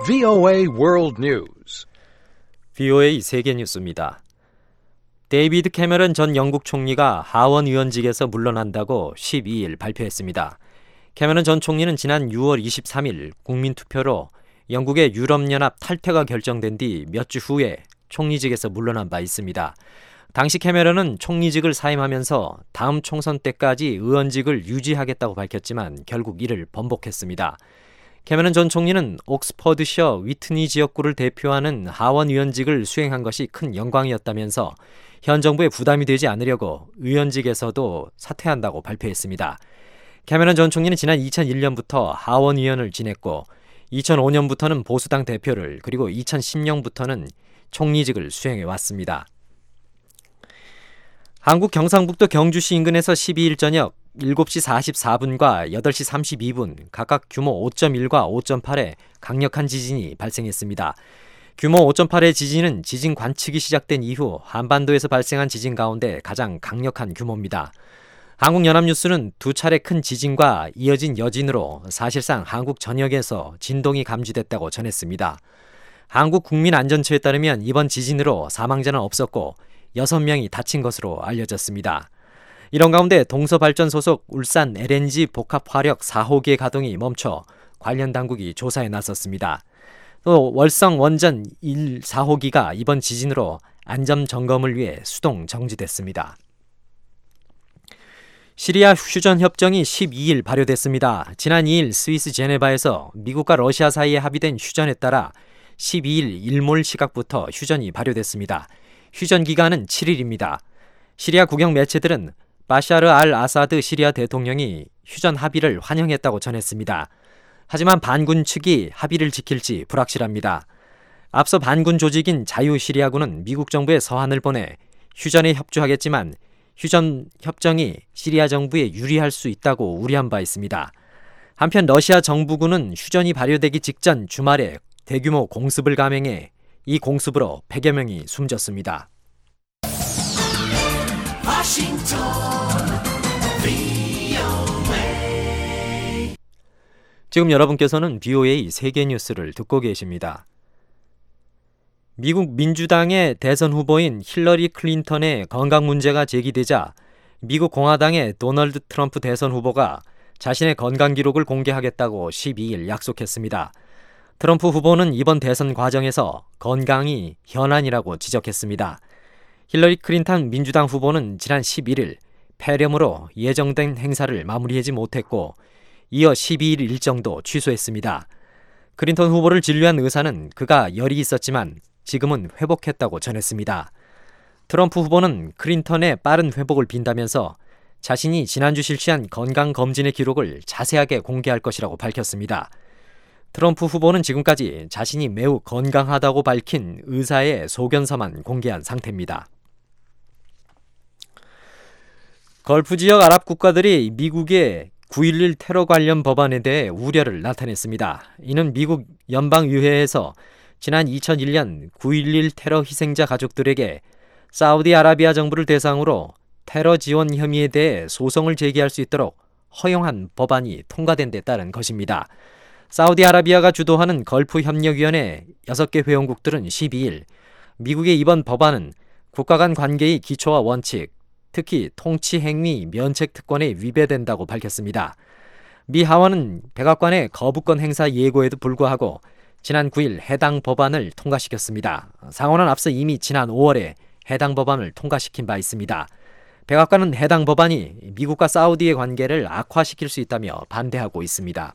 VOA World News. VOA 세계 뉴스입니다. 데이비드 캐머런 전 영국 총리가 하원 의원직에서 물러난다고 12일 발표했습니다. 캐머런 전 총리는 지난 6월 23일 국민투표로 영국의 유럽연합 탈퇴가 결정된 뒤 몇 주 후에 총리직에서 물러난 바 있습니다. 당시 캐머런은 총리직을 사임하면서 다음 총선 때까지 의원직을 유지하겠다고 밝혔지만 결국 이를 번복했습니다. 캐머런 전 총리는 옥스퍼드셔 위트니 지역구를 대표하는 하원 의원직을 수행한 것이 큰 영광이었다면서 현 정부에 부담이 되지 않으려고 의원직에서도 사퇴한다고 발표했습니다. 캐머런 전 총리는 지난 2001년부터 하원 의원을 지냈고 2005년부터는 보수당 대표를 그리고 2010년부터는 총리직을 수행해 왔습니다. 한국 경상북도 경주시 인근에서 12일 저녁 7시 44분과 8시 32분 각각 규모 5.1과 5.8의 강력한 지진이 발생했습니다. 규모 5.8의 지진은 지진 관측이 시작된 이후 한반도에서 발생한 지진 가운데 가장 강력한 규모입니다. 한국연합뉴스는 두 차례 큰 지진과 이어진 여진으로 사실상 한국 전역에서 진동이 감지됐다고 전했습니다. 한국국민안전처에 따르면 이번 지진으로 사망자는 없었고 6명이 다친 것으로 알려졌습니다. 이런 가운데 동서발전 소속 울산 LNG 복합화력 4호기의 가동이 멈춰 관련 당국이 조사에 나섰습니다. 또 월성 원전 1, 4호기가 이번 지진으로 안전 점검을 위해 수동 정지됐습니다. 시리아 휴전 협정이 12일 발효됐습니다. 지난 2일 스위스 제네바에서 미국과 러시아 사이에 합의된 휴전에 따라 12일 일몰 시각부터 휴전이 발효됐습니다. 휴전 기간은 7일입니다. 시리아 국영 매체들은 바샤르 알 아사드 시리아 대통령이 휴전 합의를 환영했다고 전했습니다. 하지만 반군 측이 합의를 지킬지 불확실합니다. 앞서 반군 조직인 자유시리아군은 미국 정부에 서한을 보내 휴전에 협조하겠지만 휴전 협정이 시리아 정부에 유리할 수 있다고 우려한 바 있습니다. 한편 러시아 정부군은 휴전이 발효되기 직전 주말에 대규모 공습을 감행해 이 공습으로 100여 명이 숨졌습니다. 지금 여러분께서는 VOA 세계 뉴스를 듣고 계십니다. 미국 민주당의 대선 후보인 힐러리 클린턴의 건강 문제가 제기되자 미국 공화당의 도널드 트럼프 대선 후보가 자신의 건강 기록을 공개하겠다고 12일 약속했습니다. 트럼프 후보는 이번 대선 과정에서 건강이 현안이라고 지적했습니다. 힐러리 클린턴 민주당 후보는 지난 11일 폐렴으로 예정된 행사를 마무리하지 못했고 이어 12일 일정도 취소했습니다. 클린턴 후보를 진료한 의사는 그가 열이 있었지만 지금은 회복했다고 전했습니다. 트럼프 후보는 클린턴의 빠른 회복을 빈다면서 자신이 지난주 실시한 건강검진의 기록을 자세하게 공개할 것이라고 밝혔습니다. 트럼프 후보는 지금까지 자신이 매우 건강하다고 밝힌 의사의 소견서만 공개한 상태입니다. 걸프 지역 아랍 국가들이 미국의 9.11 테러 관련 법안에 대해 우려를 나타냈습니다. 이는 미국 연방의회에서 지난 2001년 9.11 테러 희생자 가족들에게 사우디아라비아 정부를 대상으로 테러 지원 혐의에 대해 소송을 제기할 수 있도록 허용한 법안이 통과된 데 따른 것입니다. 사우디아라비아가 주도하는 걸프협력위원회 6개 회원국들은 12일 미국의 이번 법안은 국가 간 관계의 기초와 원칙, 특히 통치 행위 면책 특권에 위배된다고 밝혔습니다. 미 하원은 백악관의 거부권 행사 예고에도 불구하고 지난 9일 해당 법안을 통과시켰습니다. 상원은 앞서 이미 지난 5월에 해당 법안을 통과시킨 바 있습니다. 백악관은 해당 법안이 미국과 사우디의 관계를 악화시킬 수 있다며 반대하고 있습니다.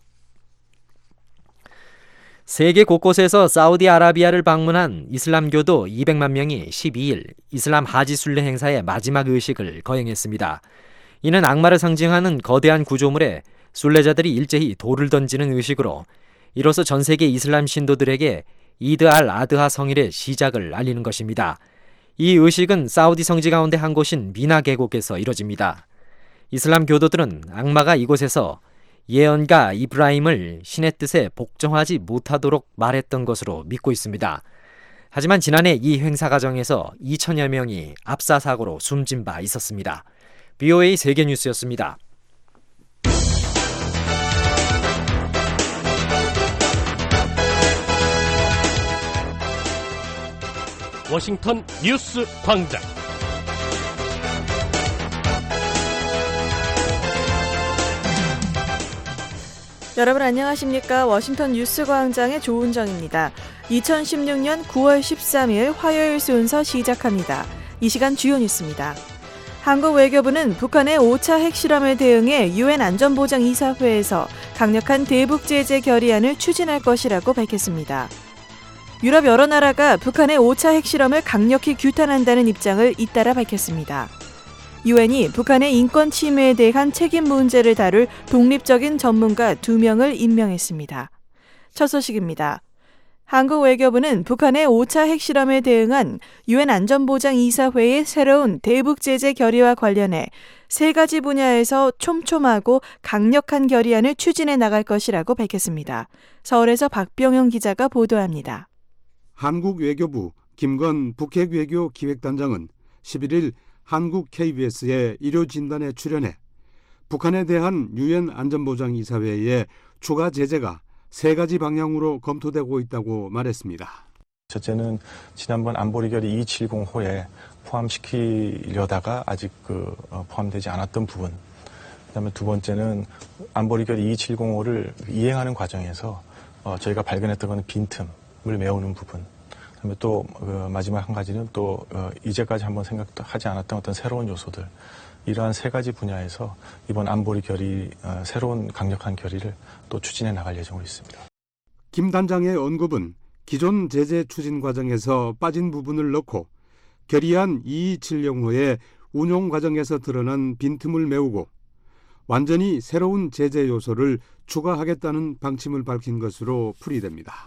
세계 곳곳에서 사우디아라비아를 방문한 이슬람교도 200만 명이 12일 이슬람 하지 순례 행사의 마지막 의식을 거행했습니다. 이는 악마를 상징하는 거대한 구조물에 순례자들이 일제히 돌을 던지는 의식으로 이로써 전 세계 이슬람 신도들에게 이드 알 아드하 성일의 시작을 알리는 것입니다. 이 의식은 사우디 성지 가운데 한 곳인 미나 계곡에서 이뤄집니다. 이슬람 교도들은 악마가 이곳에서 예언가 이브라임을 신의 뜻에 복종하지 못하도록 말했던 것으로 믿고 있습니다. 하지만 지난해 이 행사 과정에서 2천여 명이 압사사고로 숨진 바 있었습니다. VOA 세계뉴스였습니다. 워싱턴 뉴스 광장. 여러분 안녕하십니까? 워싱턴 뉴스 광장의 조은정입니다. 2016년 9월 13일 화요일 순서 시작합니다. 이 시간 주요 뉴스입니다. 한국 외교부는 북한의 5차 핵실험에 대응해 유엔 안전보장이사회에서 강력한 대북 제재 결의안을 추진할 것이라고 밝혔습니다. 유럽 여러 나라가 북한의 5차 핵실험을 강력히 규탄한다는 입장을 잇따라 밝혔습니다. 유엔이 북한의 인권 침해에 대한 책임 문제를 다룰 독립적인 전문가 2명을 임명했습니다. 첫 소식입니다. 한국 외교부는 북한의 5차 핵실험에 대응한 유엔 안전보장이사회의 새로운 대북 제재 결의와 관련해 3가지 분야에서 촘촘하고 강력한 결의안을 추진해 나갈 것이라고 밝혔습니다. 서울에서 박병영 기자가 보도합니다. 한국 외교부 김건 북핵외교 기획단장은 11일 한국 KBS의 일요 진단에 출연해 북한에 대한 유엔 안전보장이사회의 추가 제재가 3가지 방향으로 검토되고 있다고 말했습니다. 첫째는 지난번 안보리 결의 2270호에 포함시키려다가 아직 포함되지 않았던 부분. 그다음에 두 번째는 안보리 결의 2270호를 이행하는 과정에서 저희가 발견했던 것은 빈틈을 메우는 부분. 그다음에 또 마지막 한 가지는 또 이제까지 한번 생각도 하지 않았던 어떤 새로운 요소들. 이러한 3가지 분야에서 이번 안보리 결의 새로운 강력한 결의를 또 추진해 나갈 예정으로 있습니다. 김 단장의 언급은 기존 제재 추진 과정에서 빠진 부분을 넣고 결의안 2270호의 운용 과정에서 드러난 빈틈을 메우고 완전히 새로운 제재 요소를 추가하겠다는 방침을 밝힌 것으로 풀이됩니다.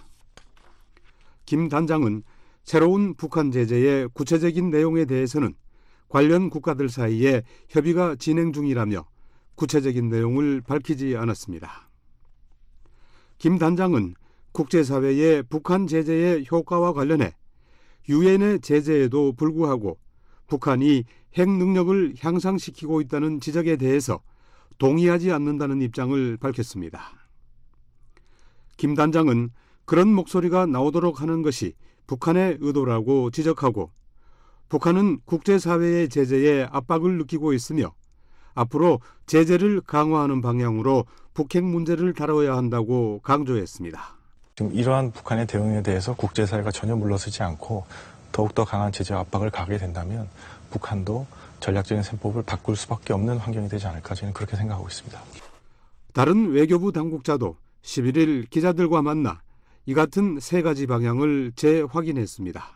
김 단장은 새로운 북한 제재의 구체적인 내용에 대해서는 관련 국가들 사이에 협의가 진행 중이라며 구체적인 내용을 밝히지 않았습니다. 김 단장은 국제사회의 북한 제재의 효과와 관련해 유엔의 제재에도 불구하고 북한이 핵 능력을 향상시키고 있다는 지적에 대해서 동의하지 않는다는 입장을 밝혔습니다. 김 단장은 그런 목소리가 나오도록 하는 것이 북한의 의도라고 지적하고 북한은 국제사회의 제재에 압박을 느끼고 있으며 앞으로 제재를 강화하는 방향으로 북핵 문제를 다뤄야 한다고 강조했습니다. 지금 이러한 북한의 대응에 대해서 국제사회가 전혀 물러서지 않고 더욱더 강한 제재 압박을 가하게 된다면 북한도 전략적인 셈법을 바꿀 수밖에 없는 환경이 되지 않을까 저는 그렇게 생각하고 있습니다. 다른 외교부 당국자도 11일 기자들과 만나 이 같은 3가지 방향을 재확인했습니다.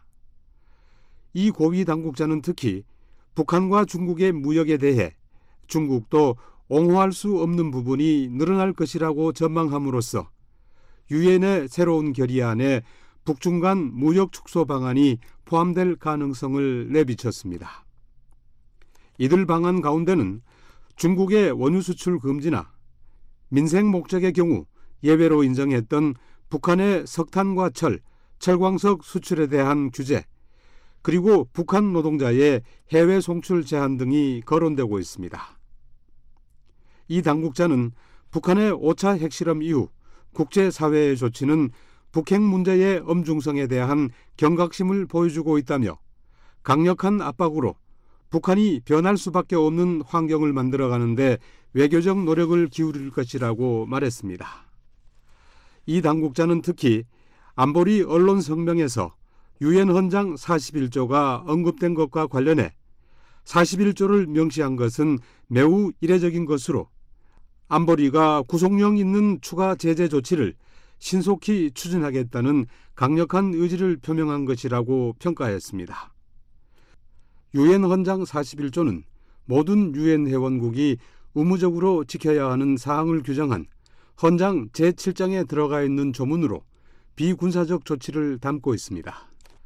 이 고위 당국자는 특히 북한과 중국의 무역에 대해 중국도 옹호할 수 없는 부분이 늘어날 것이라고 전망함으로써 유엔의 새로운 결의안에 북중 간 무역 축소 방안이 포함될 가능성을 내비쳤습니다. 이들 방안 가운데는 중국의 원유 수출 금지나 민생 목적의 경우 예외로 인정했던 북한의 석탄과 철광석 수출에 대한 규제, 그리고 북한 노동자의 해외 송출 제한 등이 거론되고 있습니다. 이 당국자는 북한의 5차 핵실험 이후 국제사회의 조치는 북핵 문제의 엄중성에 대한 경각심을 보여주고 있다며 강력한 압박으로 북한이 변할 수밖에 없는 환경을 만들어가는데 외교적 노력을 기울일 것이라고 말했습니다. 이 당국자는 특히 안보리 언론 성명에서 유엔 헌장 41조가 언급된 것과 관련해 41조를 명시한 것은 매우 이례적인 것으로 안보리가 구속력 있는 추가 제재 조치를 신속히 추진하겠다는 강력한 의지를 표명한 것이라고 평가했습니다. 유엔 헌장 41조는 모든 유엔 회원국이 의무적으로 지켜야 하는 사항을 규정한 헌장 제7장에 들어가 있는 조문으로 비군사적 조치를 담고 있습니다.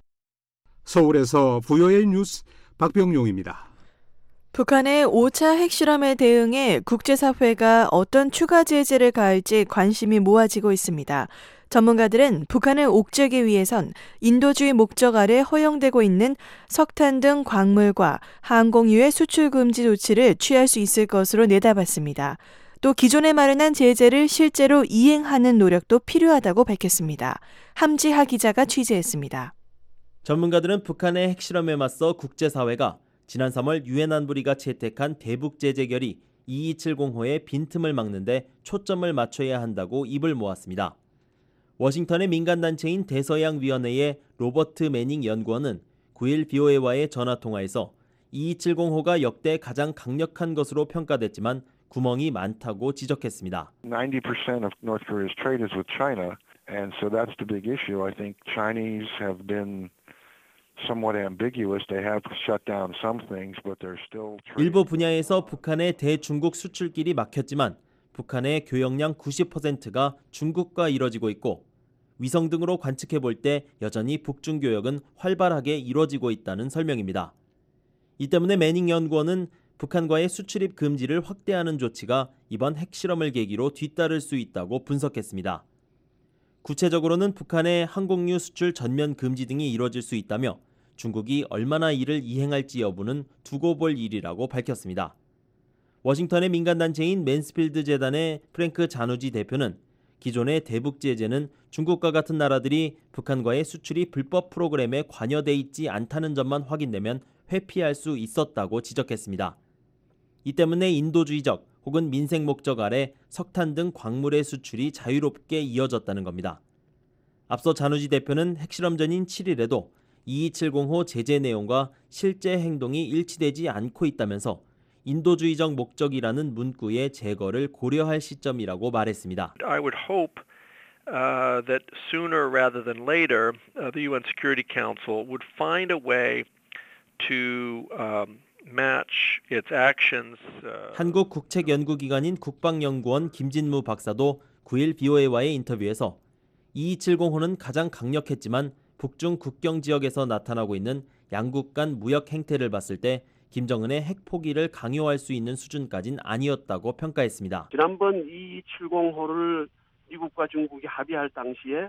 서울에서 VOA 뉴스 박병용입니다. 북한의 5차 핵실험에 대응해 국제사회가 어떤 추가 제재를 가할지 관심이 모아지고 있습니다. 전문가들은 북한을 옥죄기 위해선 인도주의 목적 아래 허용되고 있는 석탄 등 광물과 항공유의 수출 금지 조치를 취할 수 있을 것으로 내다봤습니다. 또 기존에 마련한 제재를 실제로 이행하는 노력도 필요하다고 밝혔습니다. 함지하 기자가 취재했습니다. 전문가들은 북한의 핵실험에 맞서 국제사회가 지난 3월 유엔 안보리가 채택한 대북 제재 결의 2270호의 빈틈을 막는데 초점을 맞춰야 한다고 입을 모았습니다. 워싱턴의 민간단체인 대서양위원회의 로버트 매닝 연구원은 9일 BOA와의 전화통화에서 2270호가 역대 가장 강력한 것으로 평가됐지만 구멍이 많다고 지적했습니다. 90% of North Korea's trade is with China, and so that's the big issue. I think Chinese have been somewhat ambiguous. They have shut down some things, but they're still 일부 분야에서 북한의 대중국 수출길이 막혔지만 북한의 교역량 90%가 중국과 이뤄지고 있고 위성 등으로 관측해 볼 때 여전히 북중 교역은 활발하게 이뤄지고 있다는 설명입니다. 이 때문에 매닝 연구원은 북한과의 수출입 금지를 확대하는 조치가 이번 핵실험을 계기로 뒤따를 수 있다고 분석했습니다. 구체적으로는 북한의 항공유 수출 전면 금지 등이 이뤄질 수 있다며 중국이 얼마나 이를 이행할지 여부는 두고 볼 일이라고 밝혔습니다. 워싱턴의 민간단체인 맨스필드 재단의 프랭크 자누지 대표는 기존의 대북 제재는 중국과 같은 나라들이 북한과의 수출이 불법 프로그램에 관여돼 있지 않다는 점만 확인되면 회피할 수 있었다고 지적했습니다. 이 때문에 인도주의적 혹은 민생 목적 아래 석탄 등 광물의 수출이 자유롭게 이어졌다는 겁니다. 앞서 자누지 대표는 핵실험 전인 7일에도 2270호 제재 내용과 실제 행동이 일치되지 않고 있다면서 인도주의적 목적이라는 문구의 제거를 고려할 시점이라고 말했습니다. I would hope that sooner rather than later, the UN Security Council would find a way to match its actions. 한국 국책연구기관인 국방연구원 김진무 박사도 9일 BOA와의 인터뷰에서 2270호는 가장 강력했지만 북중 국경 지역에서 나타나고 있는 양국 간 무역 행태를 봤을 때 김정은의 핵 포기를 강요할 수 있는 수준까지는 아니었다고 평가했습니다. 지난번 2270호를 미국과 중국이 합의할 당시에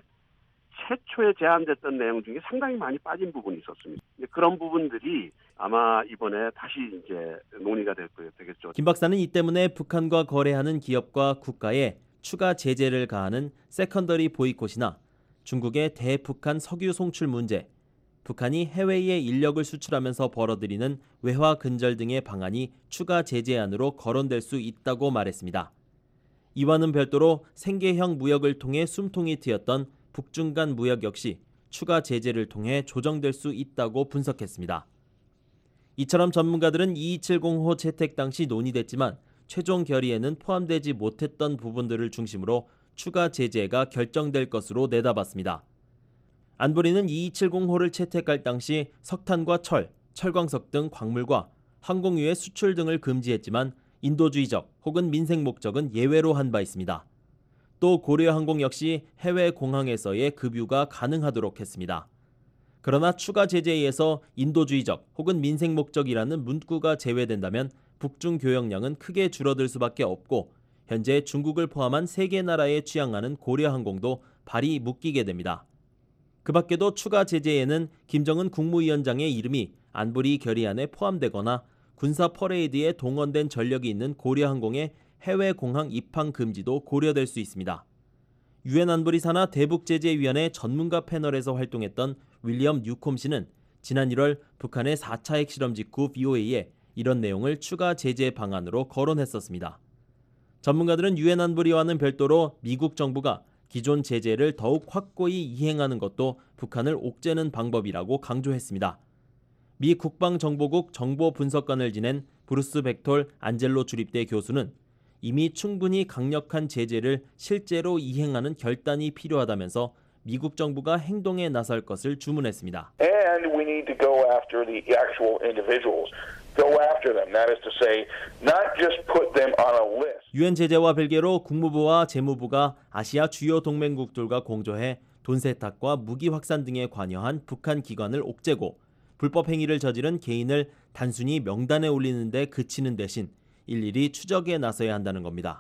최초에 제안됐던 내용 중에 상당히 많이 빠진 부분이 있었습니다. 그런 부분들이 아마 이번에 다시 이제 논의가 되겠죠. 김 박사는 이 때문에 북한과 거래하는 기업과 국가에 추가 제재를 가하는 세컨더리 보이콧이나 중국의 대북한 석유 송출 문제, 북한이 해외에 인력을 수출하면서 벌어들이는 외화 근절 등의 방안이 추가 제재안으로 거론될 수 있다고 말했습니다. 이와는 별도로 생계형 무역을 통해 숨통이 트였던 북중 간 무역 역시 추가 제재를 통해 조정될 수 있다고 분석했습니다. 이처럼 전문가들은 2270호 채택 당시 논의됐지만 최종 결의에는 포함되지 못했던 부분들을 중심으로 추가 제재가 결정될 것으로 내다봤습니다. 안보리는 2270호를 채택할 당시 석탄과 철, 철광석 등 광물과 항공유의 수출 등을 금지했지만 인도주의적 혹은 민생 목적은 예외로 한 바 있습니다. 또 고려항공 역시 해외 공항에서의 급유가 가능하도록 했습니다. 그러나 추가 제재에 의해서 인도주의적 혹은 민생 목적이라는 문구가 제외된다면 북중 교역량은 크게 줄어들 수밖에 없고 현재 중국을 포함한 3개 나라에 취항하는 고려항공도 발이 묶이게 됩니다. 그 밖에도 추가 제재에는 김정은 국무위원장의 이름이 안보리 결의안에 포함되거나 군사 퍼레이드에 동원된 전력이 있는 고려항공의 해외 공항 입항 금지도 고려될 수 있습니다. 유엔 안보리 산하 대북제재위원회 전문가 패널에서 활동했던 윌리엄 뉴콤 씨는 지난 1월 북한의 4차 핵실험 직후 BOA에 이런 내용을 추가 제재 방안으로 거론했었습니다. 전문가들은 유엔 안보리와는 별도로 미국 정부가 기존 제재를 더욱 확고히 이행하는 것도 북한을 옥죄는 방법이라고 강조했습니다. 미 국방정보국 정보분석관을 지낸 브루스 벡톨 안젤로 주립대 교수는 이미 충분히 강력한 제재를 실제로 이행하는 결단이 필요하다면서 미국 정부가 행동에 나설 것을 주문했습니다. And we need to go after the actual individuals. Go after them. That is to say, not just put them on a list. 유엔 제재와 별개로 국무부와 재무부가 아시아 주요 동맹국들과 공조해 돈 세탁과 무기 확산 등에 관여한 북한 기관을 옥죄고 불법 행위를 저지른 개인을 단순히 명단에 올리는 데 그치는 대신 일일이 추적에 나서야 한다는 겁니다.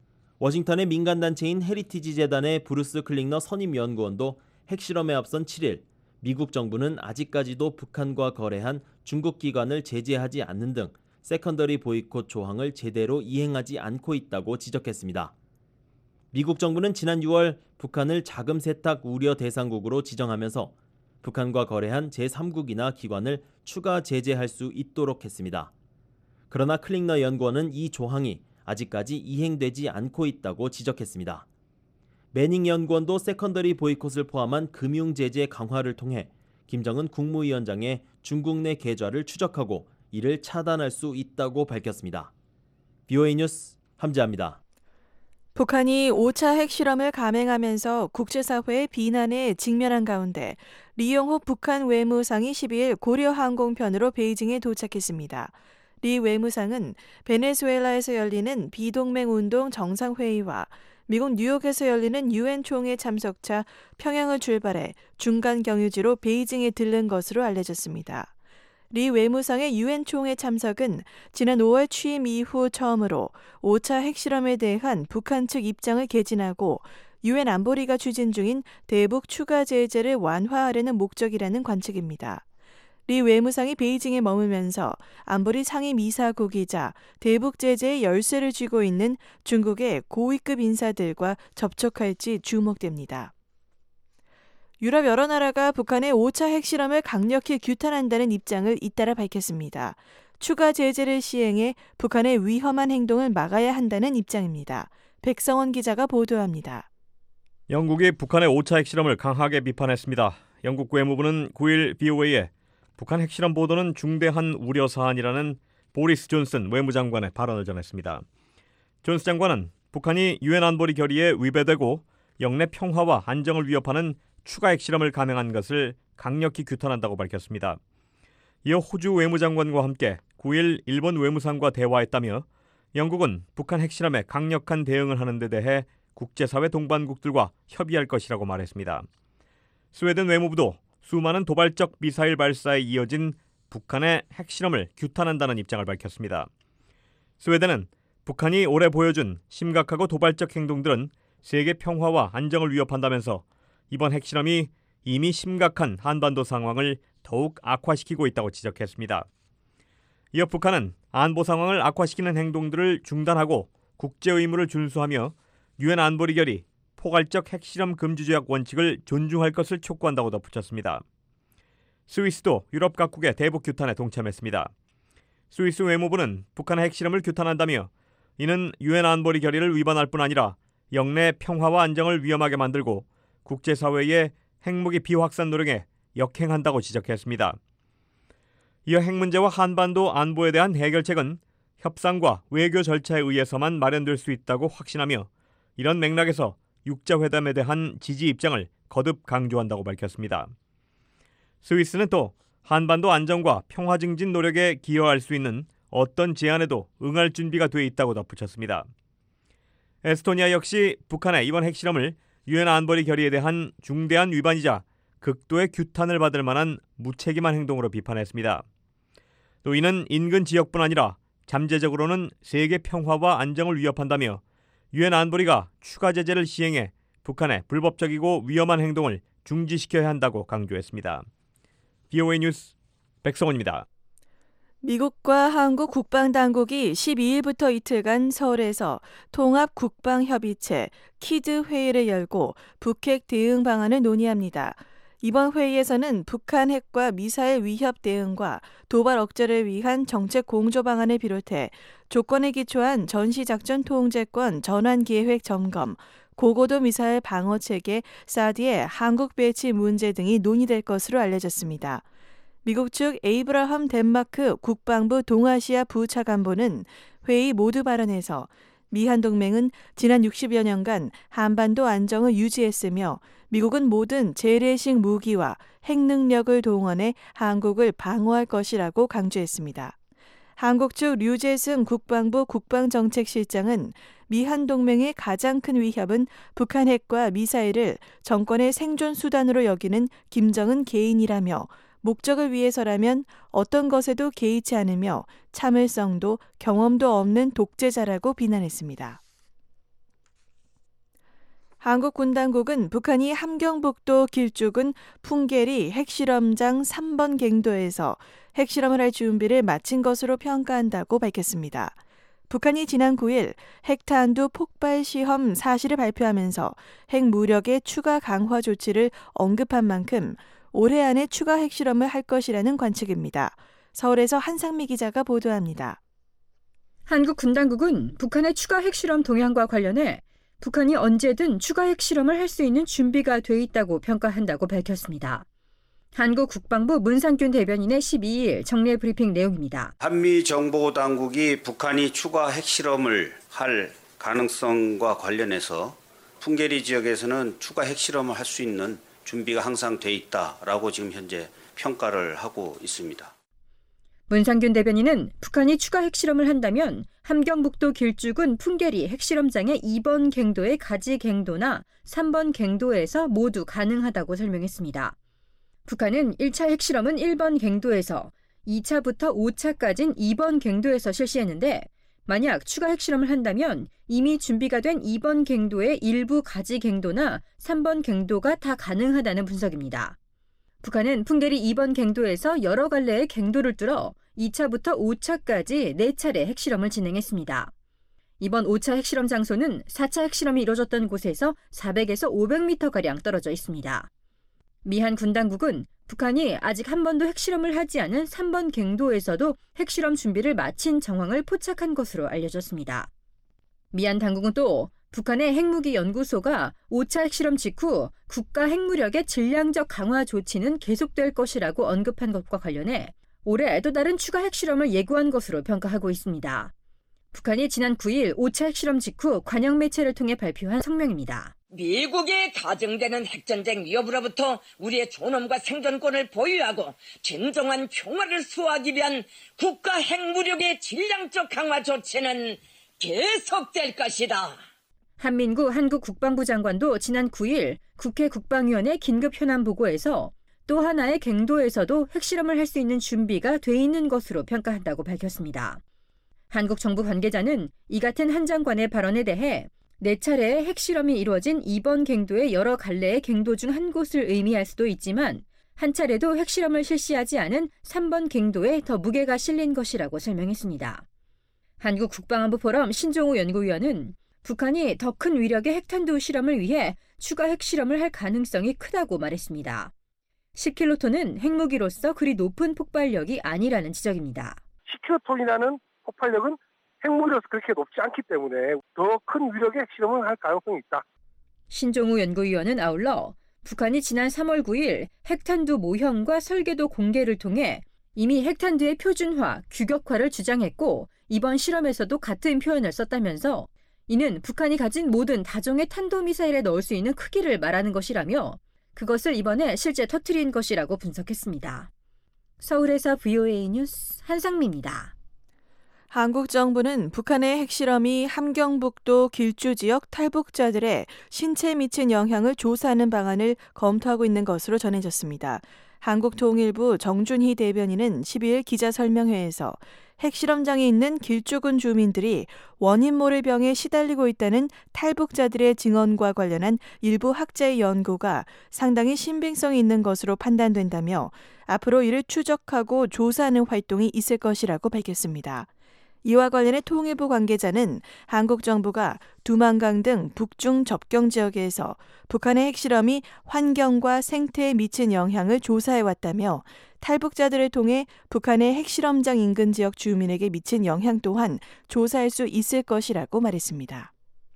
워싱턴의 민간단체인 헤리티지 재단의 브루스 클링너 선임연구원도 핵실험에 앞선 7일 미국 정부는 아직까지도 북한과 거래한 중국 기관을 제재하지 않는 등 세컨더리 보이콧 조항을 제대로 이행하지 않고 있다고 지적했습니다. 미국 정부는 지난 6월 북한을 자금 세탁 우려 대상국으로 지정하면서 북한과 거래한 제3국이나 기관을 추가 제재할 수 있도록 했습니다. 그러나 클링너 연구원은 이 조항이 아직까지 이행되지 않고 있다고 지적했습니다. 매닝 연구원도 세컨더리 보이콧을 포함한 금융 제재 강화를 통해 김정은 국무위원장의 중국 내 계좌를 추적하고 이를 차단할 수 있다고 밝혔습니다. BOA 뉴스 함지아입니다. 북한이 5차 핵실험을 감행하면서 국제사회의 비난에 직면한 가운데 리용호 북한 외무상이 12일 고려 항공편으로 베이징에 도착했습니다. 리 외무상은 베네수엘라에서 열리는 비동맹 운동 정상회의와 미국 뉴욕에서 열리는 유엔 총회 참석차 평양을 출발해 중간 경유지로 베이징에 들른 것으로 알려졌습니다. 리 외무상의 유엔 총회 참석은 지난 5월 취임 이후 처음으로 5차 핵실험에 대한 북한 측 입장을 개진하고 유엔 안보리가 추진 중인 대북 추가 제재를 완화하려는 목적이라는 관측입니다. 리 외무상이 베이징에 머물면서 안보리 상임이사국이자 대북 제재의 열쇠를 쥐고 있는 중국의 고위급 인사들과 접촉할지 주목됩니다. 유럽 여러 나라가 북한의 5차 핵실험을 강력히 규탄한다는 입장을 잇따라 밝혔습니다. 추가 제재를 시행해 북한의 위험한 행동을 막아야 한다는 입장입니다. 백성원 기자가 보도합니다. 영국이 북한의 5차 핵실험을 강하게 비판했습니다. 영국 외무부는 9일 BOA에 북한 핵실험 보도는 중대한 우려 사안이라는 보리스 존슨 외무장관의 발언을 전했습니다. 존스 장관은 북한이 유엔 안보리 결의에 위배되고 영내 평화와 안정을 위협하는 추가 핵실험을 감행한 것을 강력히 규탄한다고 밝혔습니다. 이어 호주 외무장관과 함께 9일 일본 외무상과 대화했다며 영국은 북한 핵실험에 강력한 대응을 하는 데 대해 국제사회 동반국들과 협의할 것이라고 말했습니다. 스웨덴 외무부도 수많은 도발적 미사일 발사에 이어진 북한의 핵실험을 규탄한다는 입장을 밝혔습니다. 스웨덴은 북한이 올해 보여준 심각하고 도발적 행동들은 세계 평화와 안정을 위협한다면서 이번 핵실험이 이미 심각한 한반도 상황을 더욱 악화시키고 있다고 지적했습니다. 이어 북한은 안보 상황을 악화시키는 행동들을 중단하고 국제 의무를 준수하며 유엔 안보리 결의 포괄적 핵실험 금지 조약 원칙을 존중할 것을 촉구한다고 덧붙였습니다. 스위스도 유럽 각국의 대북 규탄에 동참했습니다. 스위스 외무부는 북한의 핵실험을 규탄한다며 이는 유엔 안보리 결의를 위반할 뿐 아니라 영내 평화와 안정을 위험하게 만들고 국제사회의 핵무기 비확산 노력에 역행한다고 지적했습니다. 이어 핵 문제와 한반도 안보에 대한 해결책은 협상과 외교 절차에 의해서만 마련될 수 있다고 확신하며 이런 맥락에서 육자회담에 대한 지지 입장을 거듭 강조한다고 밝혔습니다. 스위스는 또 한반도 안정과 평화 증진 노력에 기여할 수 있는 어떤 제안에도 응할 준비가 돼 있다고 덧붙였습니다. 에스토니아 역시 북한의 이번 핵실험을 유엔 안보리 결의에 대한 중대한 위반이자 극도의 규탄을 받을 만한 무책임한 행동으로 비판했습니다. 또 이는 인근 지역뿐 아니라 잠재적으로는 세계 평화와 안정을 위협한다며 유엔 안보리가 추가 제재를 시행해 북한의 불법적이고 위험한 행동을 중지시켜야 한다고 강조했습니다. BOA 뉴스 백성원입니다. 미국과 한국 국방당국이 12일부터 이틀간 서울에서 통합국방협의체 키드 회의를 열고 북핵 대응 방안을 논의합니다. 이번 회의에서는 북한 핵과 미사일 위협 대응과 도발 억제를 위한 정책 공조 방안을 비롯해 조건에 기초한 전시작전 통제권 전환 계획 점검, 고고도 미사일 방어 체계 사드의 한국 배치 문제 등이 논의될 것으로 알려졌습니다. 미국 측 에이브라함 덴마크 국방부 동아시아 부차관보는 회의 모두 발언에서 미한 동맹은 지난 60여 년간 한반도 안정을 유지했으며 미국은 모든 재래식 무기와 핵 능력을 동원해 한국을 방어할 것이라고 강조했습니다. 한국 측 류재승 국방부 국방정책실장은 미한 동맹의 가장 큰 위협은 북한 핵과 미사일을 정권의 생존 수단으로 여기는 김정은 개인이라며 목적을 위해서라면 어떤 것에도 개의치 않으며 참을성도 경험도 없는 독재자라고 비난했습니다. 한국 군당국은 북한이 함경북도 길쭉은 풍계리 핵실험장 3번 갱도에서 핵실험을 할 준비를 마친 것으로 평가한다고 밝혔습니다. 북한이 지난 9일 핵탄두 폭발 시험 사실을 발표하면서 핵 무력의 추가 강화 조치를 언급한 만큼 올해 안에 추가 핵실험을 할 것이라는 관측입니다. 서울에서 한상미 기자가 보도합니다. 한국 군당국은 북한의 추가 핵실험 동향과 관련해 북한이 언제든 추가 핵실험을 할 수 있는 준비가 돼 있다고 평가한다고 밝혔습니다. 한국 국방부 문상균 대변인의 12일 정례 브리핑 내용입니다. 한미 정보당국이 북한이 추가 핵실험을 할 가능성과 관련해서 풍계리 지역에서는 추가 핵실험을 할 수 있는 준비가 항상 돼 있다라고 지금 현재 평가를 하고 있습니다. 문상균 대변인은 북한이 추가 핵실험을 한다면 함경북도 길쭉은 풍계리 핵실험장의 2번 갱도의 가지 갱도나 3번 갱도에서 모두 가능하다고 설명했습니다. 북한은 1차 핵실험은 1번 갱도에서 2차부터 5차까지는 2번 갱도에서 실시했는데 만약 추가 핵실험을 한다면 이미 준비가 된 2번 갱도의 일부 가지 갱도나 3번 갱도가 다 가능하다는 분석입니다. 북한은 풍계리 2번 갱도에서 여러 갈래의 갱도를 뚫어 2차부터 5차까지 4차례 핵실험을 진행했습니다. 이번 5차 핵실험 장소는 4차 핵실험이 이뤄졌던 곳에서 400에서 500m가량 떨어져 있습니다. 미한 군당국은 북한이 아직 한 번도 핵실험을 하지 않은 3번 갱도에서도 핵실험 준비를 마친 정황을 포착한 것으로 알려졌습니다. 미한 당국은 또 북한의 핵무기 연구소가 5차 핵실험 직후 국가 핵무력의 질량적 강화 조치는 계속될 것이라고 언급한 것과 관련해 올해 또 다른 추가 핵실험을 예고한 것으로 평가하고 있습니다. 북한이 지난 9일 5차 핵실험 직후 관영 매체를 통해 발표한 성명입니다. 미국의 가정되는 핵전쟁 위협으로부터 우리의 존엄과 생존권을 보유하고 진정한 평화를 수호하기 위한 국가 핵무력의 질량적 강화 조치는 계속될 것이다. 한민구 한국 국방부 장관도 지난 9일 국회 국방위원회 긴급 현안 보고에서 또 하나의 갱도에서도 핵실험을 할 수 있는 준비가 돼 있는 것으로 평가한다고 밝혔습니다. 한국 정부 관계자는 이 같은 한 장관의 발언에 대해 4차례의 핵실험이 이루어진 2번 갱도의 여러 갈래의 갱도 중 한 곳을 의미할 수도 있지만 한 차례도 핵실험을 실시하지 않은 3번 갱도에 더 무게가 실린 것이라고 설명했습니다. 한국 국방안보 포럼 신종우 연구위원은 북한이 더 큰 위력의 핵탄두 실험을 위해 추가 핵실험을 할 가능성이 크다고 말했습니다. 10킬로톤은 핵무기로서 그리 높은 폭발력이 아니라는 지적입니다. 10킬로톤이라는 폭발력은 핵무기로서 그렇게 높지 않기 때문에 더 큰 위력의 핵실험을 할 가능성이 있다. 신종우 연구위원은 아울러 북한이 지난 3월 9일 핵탄두 모형과 설계도 공개를 통해 이미 핵탄두의 표준화, 규격화를 주장했고 이번 실험에서도 같은 표현을 썼다면서 이는 북한이 가진 모든 다종의 탄도미사일에 넣을 수 있는 크기를 말하는 것이라며 그것을 이번에 실제 터뜨린 것이라고 분석했습니다. 서울에서 VOA 뉴스 한상미입니다. 한국 정부는 북한의 핵실험이 함경북도 길주 지역 탈북자들의 신체에 미친 영향을 조사하는 방안을 검토하고 있는 것으로 전해졌습니다. 한국통일부 정준희 대변인은 12일 기자설명회에서 핵실험장에 있는 길주군 주민들이 원인 모를 병에 시달리고 있다는 탈북자들의 증언과 관련한 일부 학자의 연구가 상당히 신빙성이 있는 것으로 판단된다며 앞으로 이를 추적하고 조사하는 활동이 있을 것이라고 밝혔습니다. 이와 관련해 통일부 관계자는 한국 정부가 두만강 등 북중 접경 지역에서 북한의 핵실험이 환경과 생태에 미친 영향을 조사해왔다며 탈북자들을 통해 북한의 핵실험장 인근 지역 주민에게 미친 영향 또한 조사할 수 있을 것이라고 말했습니다.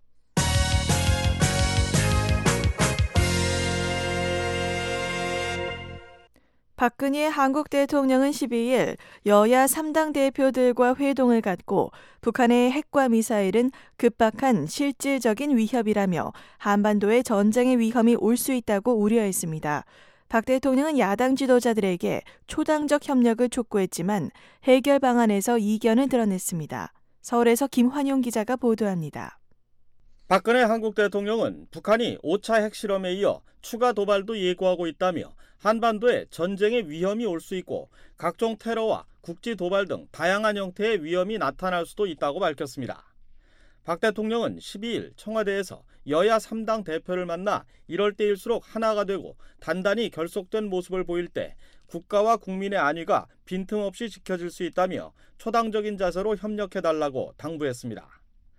박근혜 한국 대통령은 12일 여야 3당 대표들과 회동을 갖고 북한의 핵과 미사일은 급박한 실질적인 위협이라며 한반도에 전쟁의 위험이 올 수 있다고 우려했습니다. 박 대통령은 야당 지도자들에게 초당적 협력을 촉구했지만 해결 방안에서 이견을 드러냈습니다. 서울에서 김환용 기자가 보도합니다. 박근혜 한국 대통령은 북한이 5차 핵실험에 이어 추가 도발도 예고하고 있다며 한반도에 전쟁의 위험이 올 수 있고 각종 테러와 국지 도발 등 다양한 형태의 위험이 나타날 수도 있다고 밝혔습니다. 박 대통령은 12일 청와대에서 여야 3당 대표를 만나 이럴 때일수록 하나가 되고 단단히 결속된 모습을 보일 때 국가와 국민의 안위가 빈틈없이 지켜질 수 있다며 초당적인 자세로 협력해달라고 당부했습니다.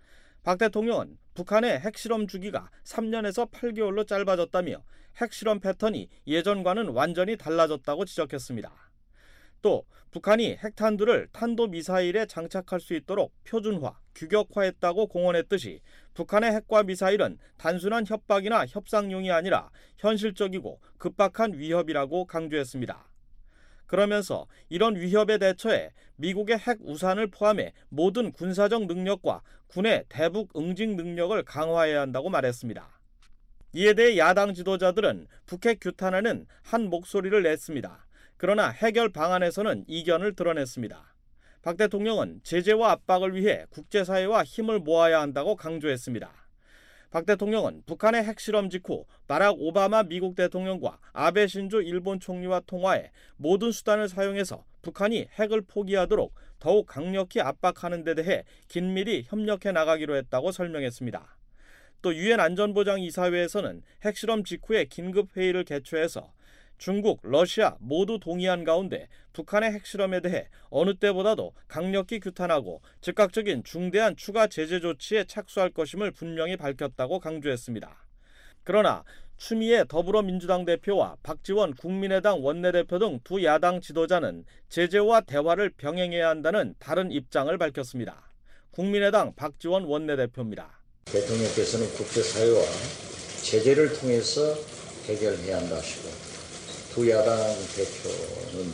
박 대통령은 북한의 핵실험 주기가 3년에서 8개월로 짧아졌다며 핵실험 패턴이 예전과는 완전히 달라졌다고 지적했습니다. 또 북한이 핵탄두를 탄도미사일에 장착할 수 있도록 표준화, 규격화했다고 공언했듯이 북한의 핵과 미사일은 단순한 협박이나 협상용이 아니라 현실적이고 급박한 위협이라고 강조했습니다. 그러면서 이런 위협에 대처해 미국의 핵 우산을 포함해 모든 군사적 능력과 군의 대북 응징 능력을 강화해야 한다고 말했습니다. 이에 대해 야당 지도자들은 북핵 규탄하는 한 목소리를 냈습니다. 그러나 해결 방안에서는 이견을 드러냈습니다. 박 대통령은 제재와 압박을 위해 국제사회와 힘을 모아야 한다고 강조했습니다. 박 대통령은 북한의 핵실험 직후 바락 오바마 미국 대통령과 아베 신조 일본 총리와 통화해 모든 수단을 사용해서 북한이 핵을 포기하도록 더욱 강력히 압박하는 데 대해 긴밀히 협력해 나가기로 했다고 설명했습니다. 또 유엔 안전보장이사회에서는 핵실험 직후에 긴급회의를 개최해서 중국, 러시아 모두 동의한 가운데 북한의 핵실험에 대해 어느 때보다도 강력히 규탄하고 즉각적인 중대한 추가 제재 조치에 착수할 것임을 분명히 밝혔다고 강조했습니다. 그러나 추미애 더불어민주당 대표와 박지원 국민의당 원내대표 등 두 야당 지도자는 제재와 대화를 병행해야 한다는 다른 입장을 밝혔습니다. 국민의당 박지원 원내대표입니다. 대통령께서는 국제사회와 제재를 통해서 해결해야 한다 하시고 두 야당 대표는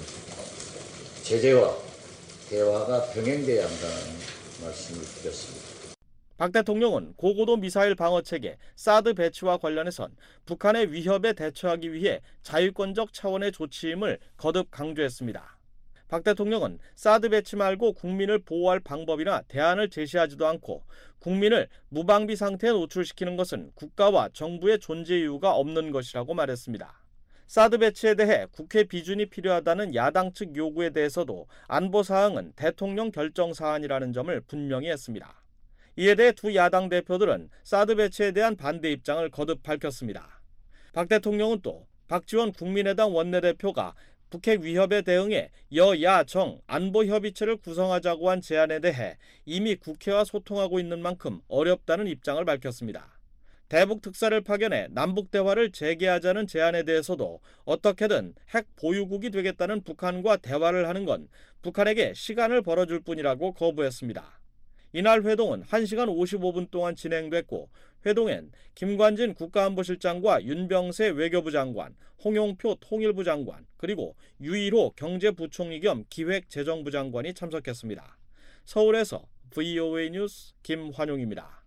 제재와 대화가 병행돼야 한다는 말씀을 드렸습니다. 박 대통령은 고고도 미사일 방어체계 사드 배치와 관련해선 북한의 위협에 대처하기 위해 자유권적 차원의 조치임을 거듭 강조했습니다. 박 대통령은 사드 배치 말고 국민을 보호할 방법이나 대안을 제시하지도 않고 국민을 무방비 상태에 노출시키는 것은 국가와 정부의 존재 이유가 없는 것이라고 말했습니다. 사드 배치에 대해 국회 비준이 필요하다는 야당 측 요구에 대해서도 안보사항은 대통령 결정 사안이라는 점을 분명히 했습니다. 이에 대해 두 야당 대표들은 사드 배치에 대한 반대 입장을 거듭 밝혔습니다. 박 대통령은 또 박지원 국민의당 원내대표가 북핵 위협에 대응해 여야정 안보협의체를 구성하자고 한 제안에 대해 이미 국회와 소통하고 있는 만큼 어렵다는 입장을 밝혔습니다. 대북 특사를 파견해 남북 대화를 재개하자는 제안에 대해서도 어떻게든 핵 보유국이 되겠다는 북한과 대화를 하는 건 북한에게 시간을 벌어줄 뿐이라고 거부했습니다. 이날 회동은 1시간 55분 동안 진행됐고 회동엔 김관진 국가안보실장과 윤병세 외교부 장관, 홍용표 통일부 장관, 그리고 유일호 경제부총리 겸 기획재정부 장관이 참석했습니다. 서울에서 VOA 뉴스 김환용입니다.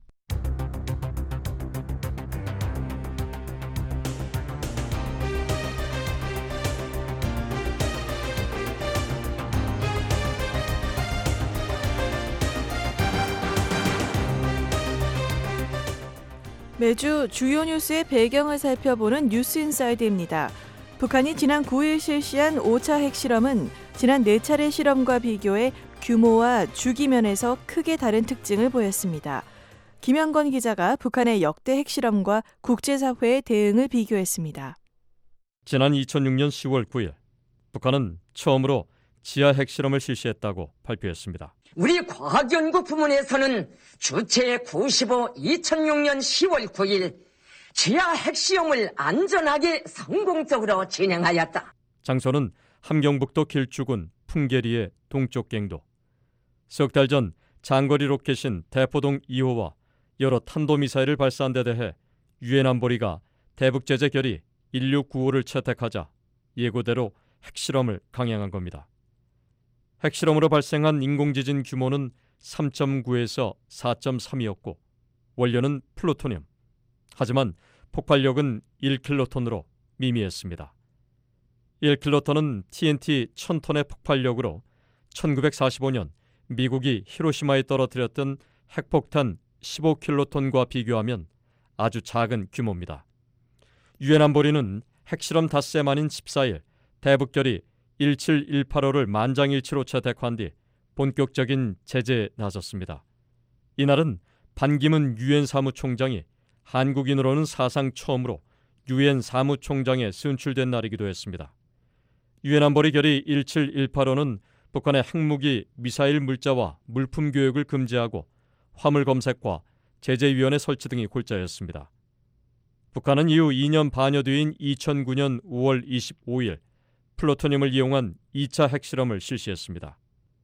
매주 주요 뉴스의 배경을 살펴보는 뉴스인사이드입니다. 북한이 지난 9일 실시한 5차 핵실험은 지난 4차례 실험과 비교해 규모와 주기면에서 크게 다른 특징을 보였습니다. 김영건 기자가 북한의 역대 핵실험과 국제사회의 대응을 비교했습니다. 지난 2006년 10월 9일 북한은 처음으로 지하 핵실험을 실시했다고 발표했습니다. 우리 과학연구 부문에서는 주체 95 2006년 10월 9일 지하 핵시험을 안전하게 성공적으로 진행하였다. 장소는 함경북도 길주군 풍계리의 동쪽 갱도. 석 달 전 장거리 로켓인 대포동 2호와 여러 탄도미사일을 발사한 데 대해 유엔 안보리가 대북 제재 결의 1695를 채택하자 예고대로 핵실험을 강행한 겁니다. 핵실험으로 발생한 인공지진 규모는 3.9에서 4.3이었고 원료는 플루토늄. 하지만 폭발력은 1킬로톤으로 미미했습니다. 1킬로톤은 TNT 1000톤의 폭발력으로 1945년 미국이 히로시마에 떨어뜨렸던 핵폭탄 15킬로톤과 비교하면 아주 작은 규모입니다. 유엔 안보리는 핵실험 닷새 만인 14일 대북결의 17185를 만장일치로 채택한 뒤 본격적인 제재에 나섰습니다. 이날은 반기문 유엔 사무총장이 한국인으로는 사상 처음으로 유엔 사무총장에 선출된 날이기도 했습니다. 유엔 안보리 결의 17185는 북한의 핵무기, 미사일 물자와 물품 교육을 금지하고 화물 검색과 제재위원회 설치 등이 골자였습니다. 북한은 이후 2년 반여 뒤인 2009년 5월 25일 플루토늄을 이용한 2차 핵실험을 실시했습니다.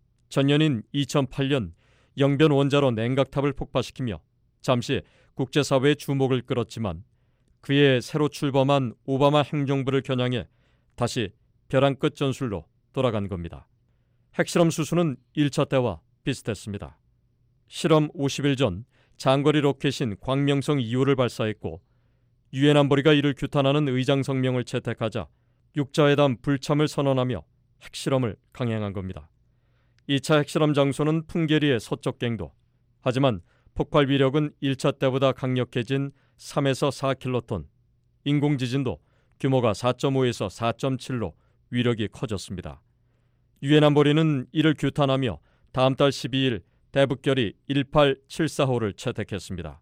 전년인 2008년 영변 원자로 냉각탑을 폭파시키며 잠시 국제사회의 주목을 끌었지만 그의 새로 출범한 오바마 행정부를 겨냥해 다시 벼랑 끝 전술로 돌아간 겁니다. 핵실험 수순은 1차 때와 비슷했습니다. 실험 50일 전 장거리 로켓인 광명성 2호를 발사했고 유엔 안보리가 이를 규탄하는 의장 성명을 채택하자 6자회담 불참을 선언하며 핵실험을 강행한 겁니다. 2차 핵실험 장소는 풍계리의 서쪽 갱도. 하지만 폭발 위력은 1차 때보다 강력해진 3에서 4킬로톤, 인공지진도 규모가 4.5에서 4.7로 위력이 커졌습니다. 유엔 안보리는 이를 규탄하며 다음 달 12일 대북결의 1874호를 채택했습니다.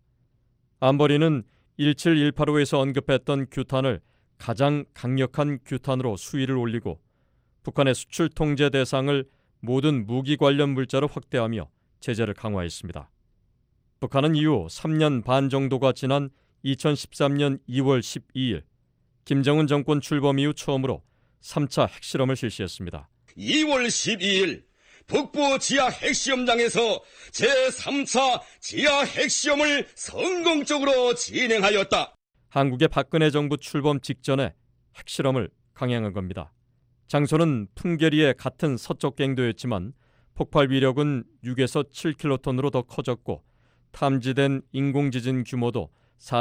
안보리는 1718호에서 언급했던 규탄을 가장 강력한 규탄으로 수위를 올리고 북한의 수출 통제 대상을 모든 무기 관련 물자로 확대하며 제재를 강화했습니다. 북한은 이후 3년 반 정도가 지난 2013년 2월 12일 김정은 정권 출범 이후 처음으로 3차 핵실험을 실시했습니다. 2월 12일 북부 지하 핵시험장에서 제3차 지하 핵시험을 성공적으로 진행하였다. 한국의 박근혜 정부 출범 직전에 핵실험을 강행한 겁니다. 장소는 풍계리의 같은 서쪽 갱도였지만 폭발 위력은 6에서 7킬로톤으로 더 커졌고 탐지된 인공지진 규모도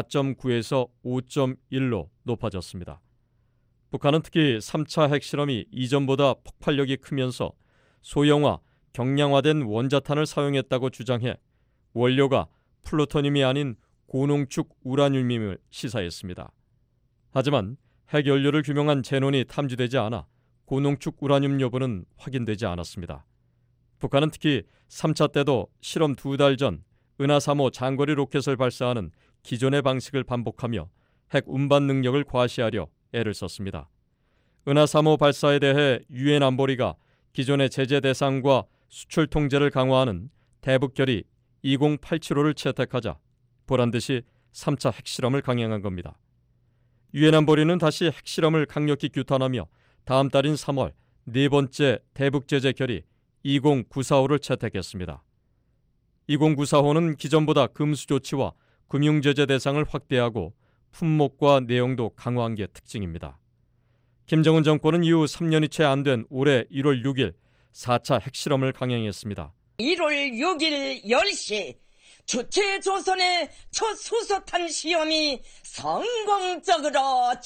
4.9에서 5.1로 높아졌습니다. 북한은 특히 3차 핵실험이 이전보다 폭발력이 크면서 소형화, 경량화된 원자탄을 사용했다고 주장해 원료가 플루토늄이 아닌 고농축 우라늄임을 시사했습니다. 하지만 핵연료를 규명한 제논이 탐지되지 않아 고농축 우라늄 여부는 확인되지 않았습니다. 북한은 특히 3차 때도 실험 2달 전 은하 3호 장거리 로켓을 발사하는 기존의 방식을 반복하며 핵 운반 능력을 과시하려 애를 썼습니다. 은하 3호 발사에 대해 유엔 안보리가 기존의 제재 대상과 수출 통제를 강화하는 대북결의 2087호를 채택하자 보란듯이 3차 핵실험을 강행한 겁니다. 유엔 안보리는 다시 핵실험을 강력히 규탄하며 다음 달인 3월 네 번째 대북제재 결의 20945를 채택했습니다. 20945는 기존보다 금수 조치와 금융제재 대상을 확대하고 품목과 내용도 강화한 게 특징입니다. 김정은 정권은 이후 3년이 채 안 된 올해 1월 6일 4차 핵실험을 강행했습니다. 1월 6일 10시 주체조선의 첫 수소탄 시험이 성공적으로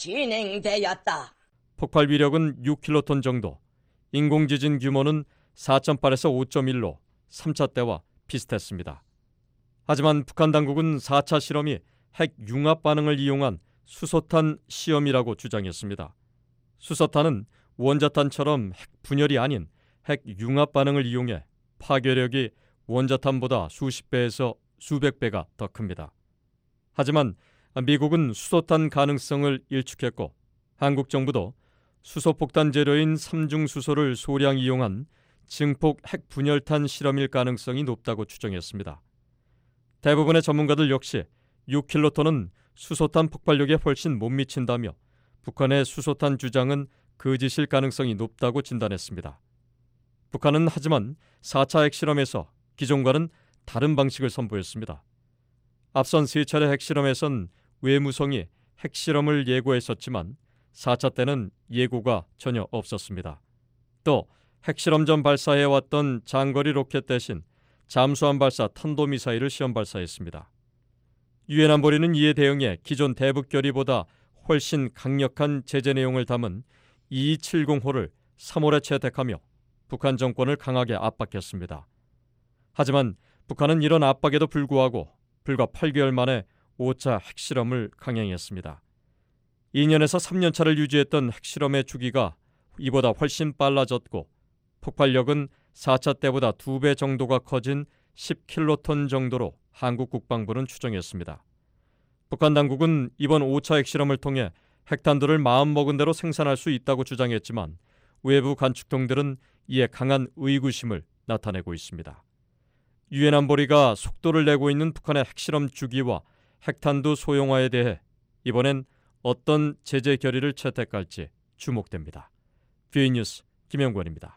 진행되었다. 폭발 위력은 6킬로톤 정도, 인공지진 규모는 4.8에서 5.1로 3차 때와 비슷했습니다. 하지만 북한 당국은 4차 실험이 핵 융합 반응을 이용한 수소탄 시험이라고 주장했습니다. 수소탄은 원자탄처럼 핵 분열이 아닌 핵 융합 반응을 이용해 파괴력이 원자탄보다 수십 배에서 수백 배가 더 큽니다. 하지만 미국은 수소탄 가능성을 일축했고 한국 정부도 수소폭탄 재료인 삼중수소를 소량 이용한 증폭 핵 분열탄 실험일 가능성이 높다고 추정했습니다. 대부분의 전문가들 역시 6킬로톤은 수소탄 폭발력에 훨씬 못 미친다며 북한의 수소탄 주장은 거짓일 가능성이 높다고 진단했습니다. 북한은 하지만 4차 핵실험에서 기존과는 다른 방식을 선보였습니다. 앞선 3차례 핵실험에선 외무성이 핵실험을 예고했었지만 4차 때는 예고가 전혀 없었습니다. 또 핵실험 전 발사해왔던 장거리 로켓 대신 잠수함 발사 탄도미사일을 시험 발사했습니다. 유엔 안보리는 이에 대응해 기존 대북결의보다 훨씬 강력한 제재 내용을 담은 2270호를 3월에 채택하며 북한 정권을 강하게 압박했습니다. 하지만 북한은 이런 압박에도 불구하고 불과 8개월 만에 5차 핵실험을 강행했습니다. 2년에서 3년차를 유지했던 핵실험의 주기가 이보다 훨씬 빨라졌고 폭발력은 4차 때보다 2배 정도가 커진 10킬로톤 정도로 한국 국방부는 추정했습니다. 북한 당국은 이번 5차 핵실험을 통해 핵탄두를 마음먹은 대로 생산할 수 있다고 주장했지만 외부 관측통들은 이에 강한 의구심을 나타내고 있습니다. 유엔 안보리가 속도를 내고 있는 북한의 핵실험 주기와 핵탄두 소형화에 대해 이번엔 어떤 제재 결의를 채택할지 주목됩니다. 뷰이 뉴스 김영권입니다.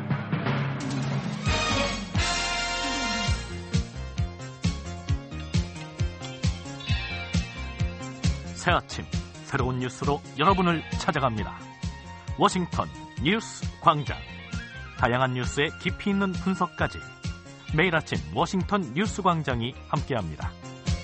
새 아침 새로운 뉴스로 여러분을 찾아갑니다. 워싱턴 뉴스 광장. 다양한 뉴스의 깊이 있는 분석까지 매일 아침 워싱턴 뉴스 광장이 함께합니다.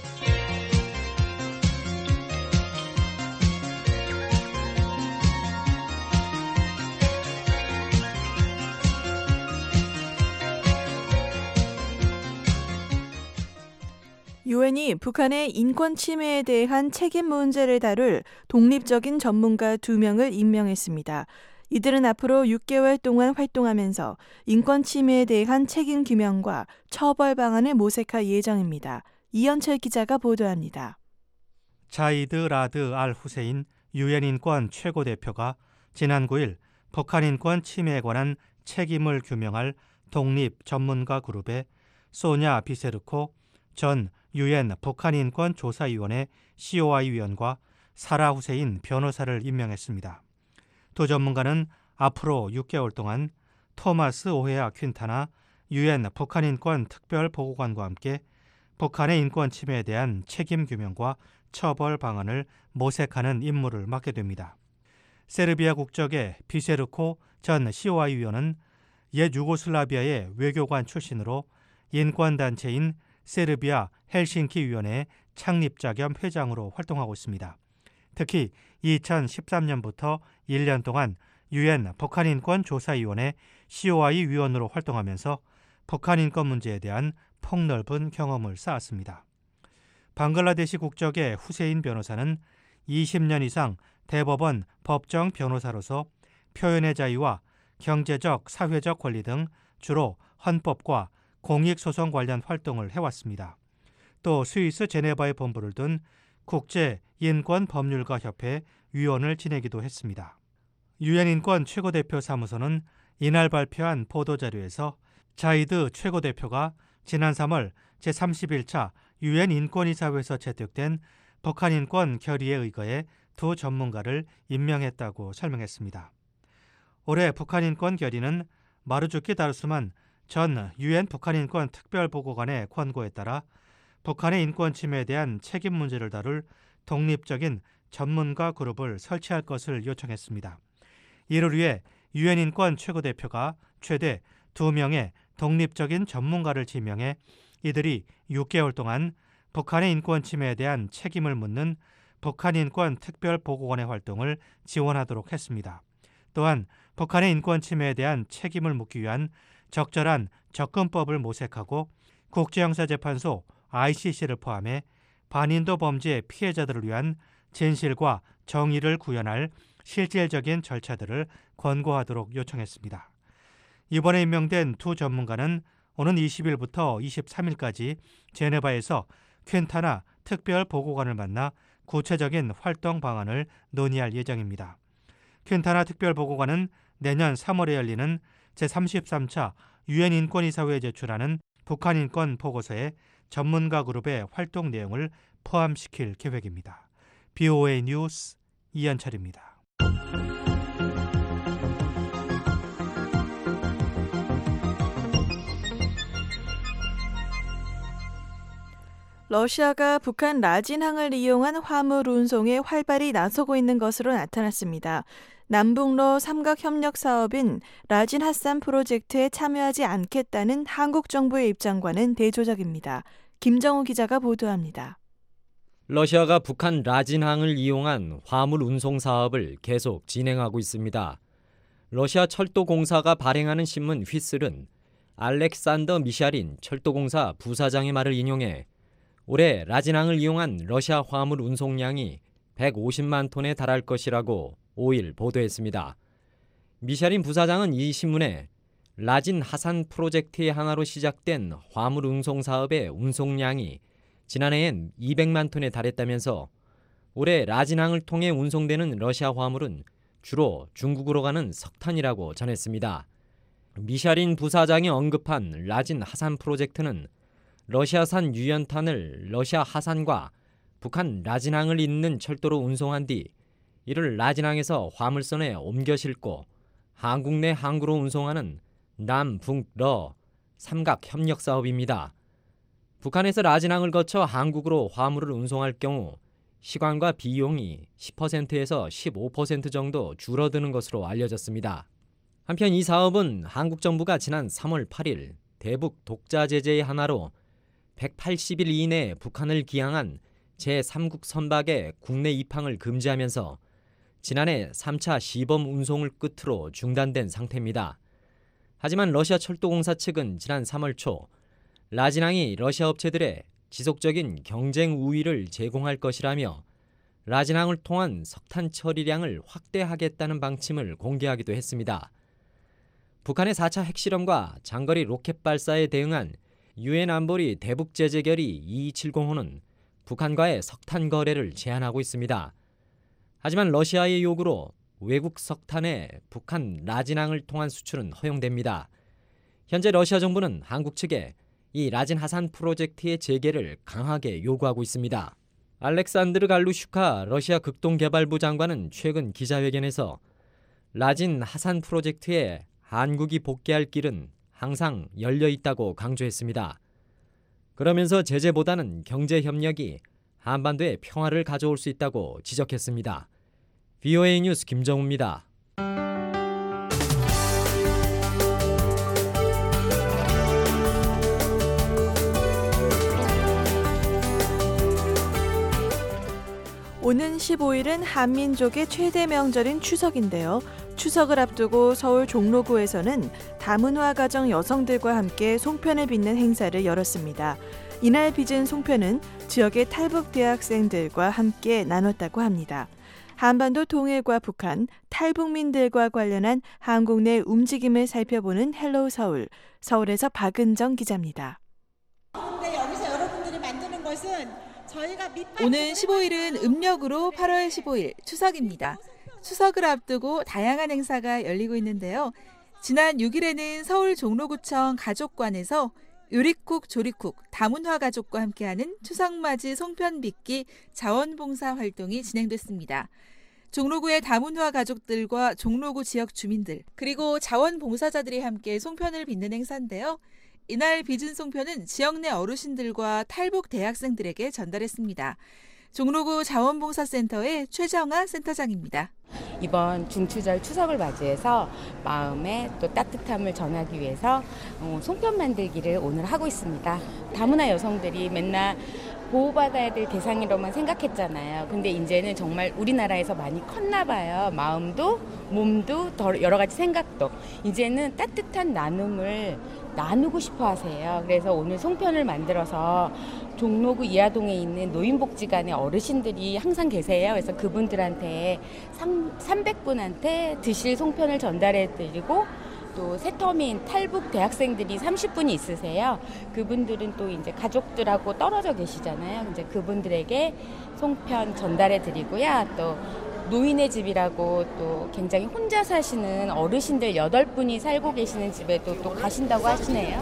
유엔이 북한의 인권 침해에 대한 책임 문제를 다룰 독립적인 전문가 2명을 임명했습니다. 이들은 앞으로 6개월 동안 활동하면서 인권 침해에 대한 책임 규명과 처벌 방안을 모색할 예정입니다. 이현철 기자가 보도합니다. 자이드 라드 알 후세인 유엔 인권 최고대표가 지난 9일 북한 인권 침해에 관한 책임을 규명할 독립 전문가 그룹에 소냐 비세르코 전 유엔 북한인권조사위원회 COI 위원과 사라 후세인 변호사를 임명했습니다. 두 전문가는 앞으로 6개월 동안 토마스 오헤아 퀸타나 유엔 북한인권 특별보고관과 함께 북한의 인권 침해에 대한 책임 규명과 처벌 방안을 모색하는 임무를 맡게 됩니다. 세르비아 국적의 비세르코 전 COI 위원은 옛 유고슬라비아의 외교관 출신으로 인권단체인 세르비아 헬싱키 위원회 창립자 겸 회장으로 활동하고 있습니다. 특히 2013년부터 1년 동안 유엔 북한인권조사위원회 COI 위원으로 활동하면서 북한인권 문제에 대한 폭넓은 경험을 쌓았습니다. 방글라데시 국적의 후세인 변호사는 20년 이상 대법원 법정 변호사로서 표현의 자유와 경제적, 사회적 권리 등 주로 헌법과 공익소송 관련 활동을 해왔습니다. 또 스위스 제네바에 본부를 둔 국제인권법률가 협회 위원을 지내기도 했습니다. 유엔 인권 최고대표 사무소는 이날 발표한 보도자료에서 자이드 최고대표가 지난 3월 제31차 유엔 인권이사회에서 채택된 북한 인권 결의에 의거해 두 전문가를 임명했다고 설명했습니다. 올해 북한 인권 결의는 마르주키 다르수만 전 유엔 북한인권 특별보고관의 권고에 따라 북한의 인권 침해에 대한 책임 문제를 다룰 독립적인 전문가 그룹을 설치할 것을 요청했습니다. 이를 위해 유엔 인권 최고대표가 최대 2명의 독립적인 전문가를 지명해 이들이 6개월 동안 북한의 인권 침해에 대한 책임을 묻는 북한인권 특별보고관의 활동을 지원하도록 했습니다. 또한 북한의 인권 침해에 대한 책임을 묻기 위한 적절한 접근법을 모색하고 국제형사재판소 ICC를 포함해 반인도 범죄 피해자들을 위한 진실과 정의를 구현할 실질적인 절차들을 권고하도록 요청했습니다. 이번에 임명된 두 전문가는 오는 20일부터 23일까지 제네바에서 퀸타나 특별보고관을 만나 구체적인 활동 방안을 논의할 예정입니다. 퀸타나 특별보고관은 내년 3월에 열리는 제33차 유엔 인권이사회에 제출하는 북한 인권 보고서에 전문가 그룹의 활동 내용을 포함시킬 계획입니다. BOA 뉴스 이현철입니다. 러시아가 북한 라진항을 이용한 화물 운송에 활발히 나서고 있는 것으로 나타났습니다. 남북러 삼각협력 사업인 라진 핫산 프로젝트에 참여하지 않겠다는 한국 정부의 입장과는 대조적입니다. 김정우 기자가 보도합니다. 러시아가 북한 라진항을 이용한 화물 운송 사업을 계속 진행하고 있습니다. 러시아 철도공사가 발행하는 신문 휘슬은 알렉산더 미샤린 철도공사 부사장의 말을 인용해 올해 라진항을 이용한 러시아 화물 운송량이 150만 톤에 달할 것이라고 5일 보도했습니다. 미샤린 부사장은 이 신문에 라진 하산 프로젝트의 하나로 시작된 화물 운송 사업의 운송량이 지난해엔 200만 톤에 달했다면서 올해 라진항을 통해 운송되는 러시아 화물은 주로 중국으로 가는 석탄이라고 전했습니다. 미샤린 부사장이 언급한 라진 하산 프로젝트는 러시아산 유연탄을 러시아 하산과 북한 라진항을 잇는 철도로 운송한 뒤 이를 라진항에서 화물선에 옮겨 싣고 한국 내 항구로 운송하는 남북러 삼각 협력 사업입니다. 북한에서 라진항을 거쳐 한국으로 화물을 운송할 경우 시간과 비용이 10%에서 15% 정도 줄어드는 것으로 알려졌습니다. 한편 이 사업은 한국 정부가 지난 3월 8일 대북 독자 제재의 하나로 180일 이내에 북한을 기항한 제3국 선박의 국내 입항을 금지하면서 지난해 3차 시범 운송을 끝으로 중단된 상태입니다. 하지만 러시아 철도공사 측은 지난 3월 초 라진항이 러시아 업체들의 지속적인 경쟁 우위를 제공할 것이라며 라진항을 통한 석탄 처리량을 확대하겠다는 방침을 공개하기도 했습니다. 북한의 4차 핵실험과 장거리 로켓 발사에 대응한 유엔 안보리 대북 제재 결의 2270호는 북한과의 석탄 거래를 제한하고 있습니다. 하지만 러시아의 요구로 외국 석탄의 북한 라진항을 통한 수출은 허용됩니다. 현재 러시아 정부는 한국 측에 이 라진 하산 프로젝트의 재개를 강하게 요구하고 있습니다. 알렉산드르 갈루슈카 러시아 극동개발부 장관은 최근 기자회견에서 라진 하산 프로젝트에 한국이 복귀할 길은 항상 열려 있다고 강조했습니다. 그러면서 제재보다는 경제 협력이 한반도에 평화를 가져올 수 있다고 지적했습니다. VOA 뉴스 김정우입니다. 오는 15일은 한민족의 최대 명절인 추석인데요. 추석을 앞두고 서울 종로구에서는 다문화 가정 여성들과 함께 송편을 빚는 행사를 열었습니다. 이날 빚은 송편은 지역의 탈북 대학생들과 함께 나눴다고 합니다. 한반도 통일과 북한, 탈북민들과 관련한 한국 내 움직임을 살펴보는 헬로우 서울, 서울에서 박은정 기자입니다. 근데 여기서 여러분들이 만드는 것은 오는 15일은 음력으로 8월 15일 추석입니다. 추석을 앞두고 다양한 행사가 열리고 있는데요. 지난 6일에는 서울 종로구청 가족관에서 요리쿡 조리쿡 다문화 가족과 함께하는 추석맞이 송편 빚기 자원봉사 활동이 진행됐습니다. 종로구의 다문화 가족들과 종로구 지역 주민들 그리고 자원봉사자들이 함께 송편을 빚는 행사인데요. 이날 빚은 송편은 지역 내 어르신들과 탈북 대학생들에게 전달했습니다. 종로구 자원봉사센터의 최정아 센터장입니다. 이번 중추절 추석을 맞이해서 마음에 또 따뜻함을 전하기 위해서 송편 만들기를 오늘 하고 있습니다. 다문화 여성들이 맨날 보호받아야 될 대상으로만 생각했잖아요. 근데 이제는 정말 우리나라에서 많이 컸나 봐요. 마음도 몸도 더 여러 가지 생각도. 이제는 따뜻한 나눔을 나누고 싶어 하세요. 그래서 오늘 송편을 만들어서 종로구 이하동에 있는 노인복지관의 어르신들이 항상 계세요. 그래서 그분들한테 300분한테 드실 송편을 전달해드리고 또 새터민 탈북 대학생들이 30분이 있으세요. 그분들은 또 이제 가족들하고 떨어져 계시잖아요. 이제 그분들에게 송편 전달해드리고요. 또 노인의 집이라고 또 굉장히 혼자 사시는 어르신들 8분이 살고 계시는 집에도 또 가신다고 하시네요.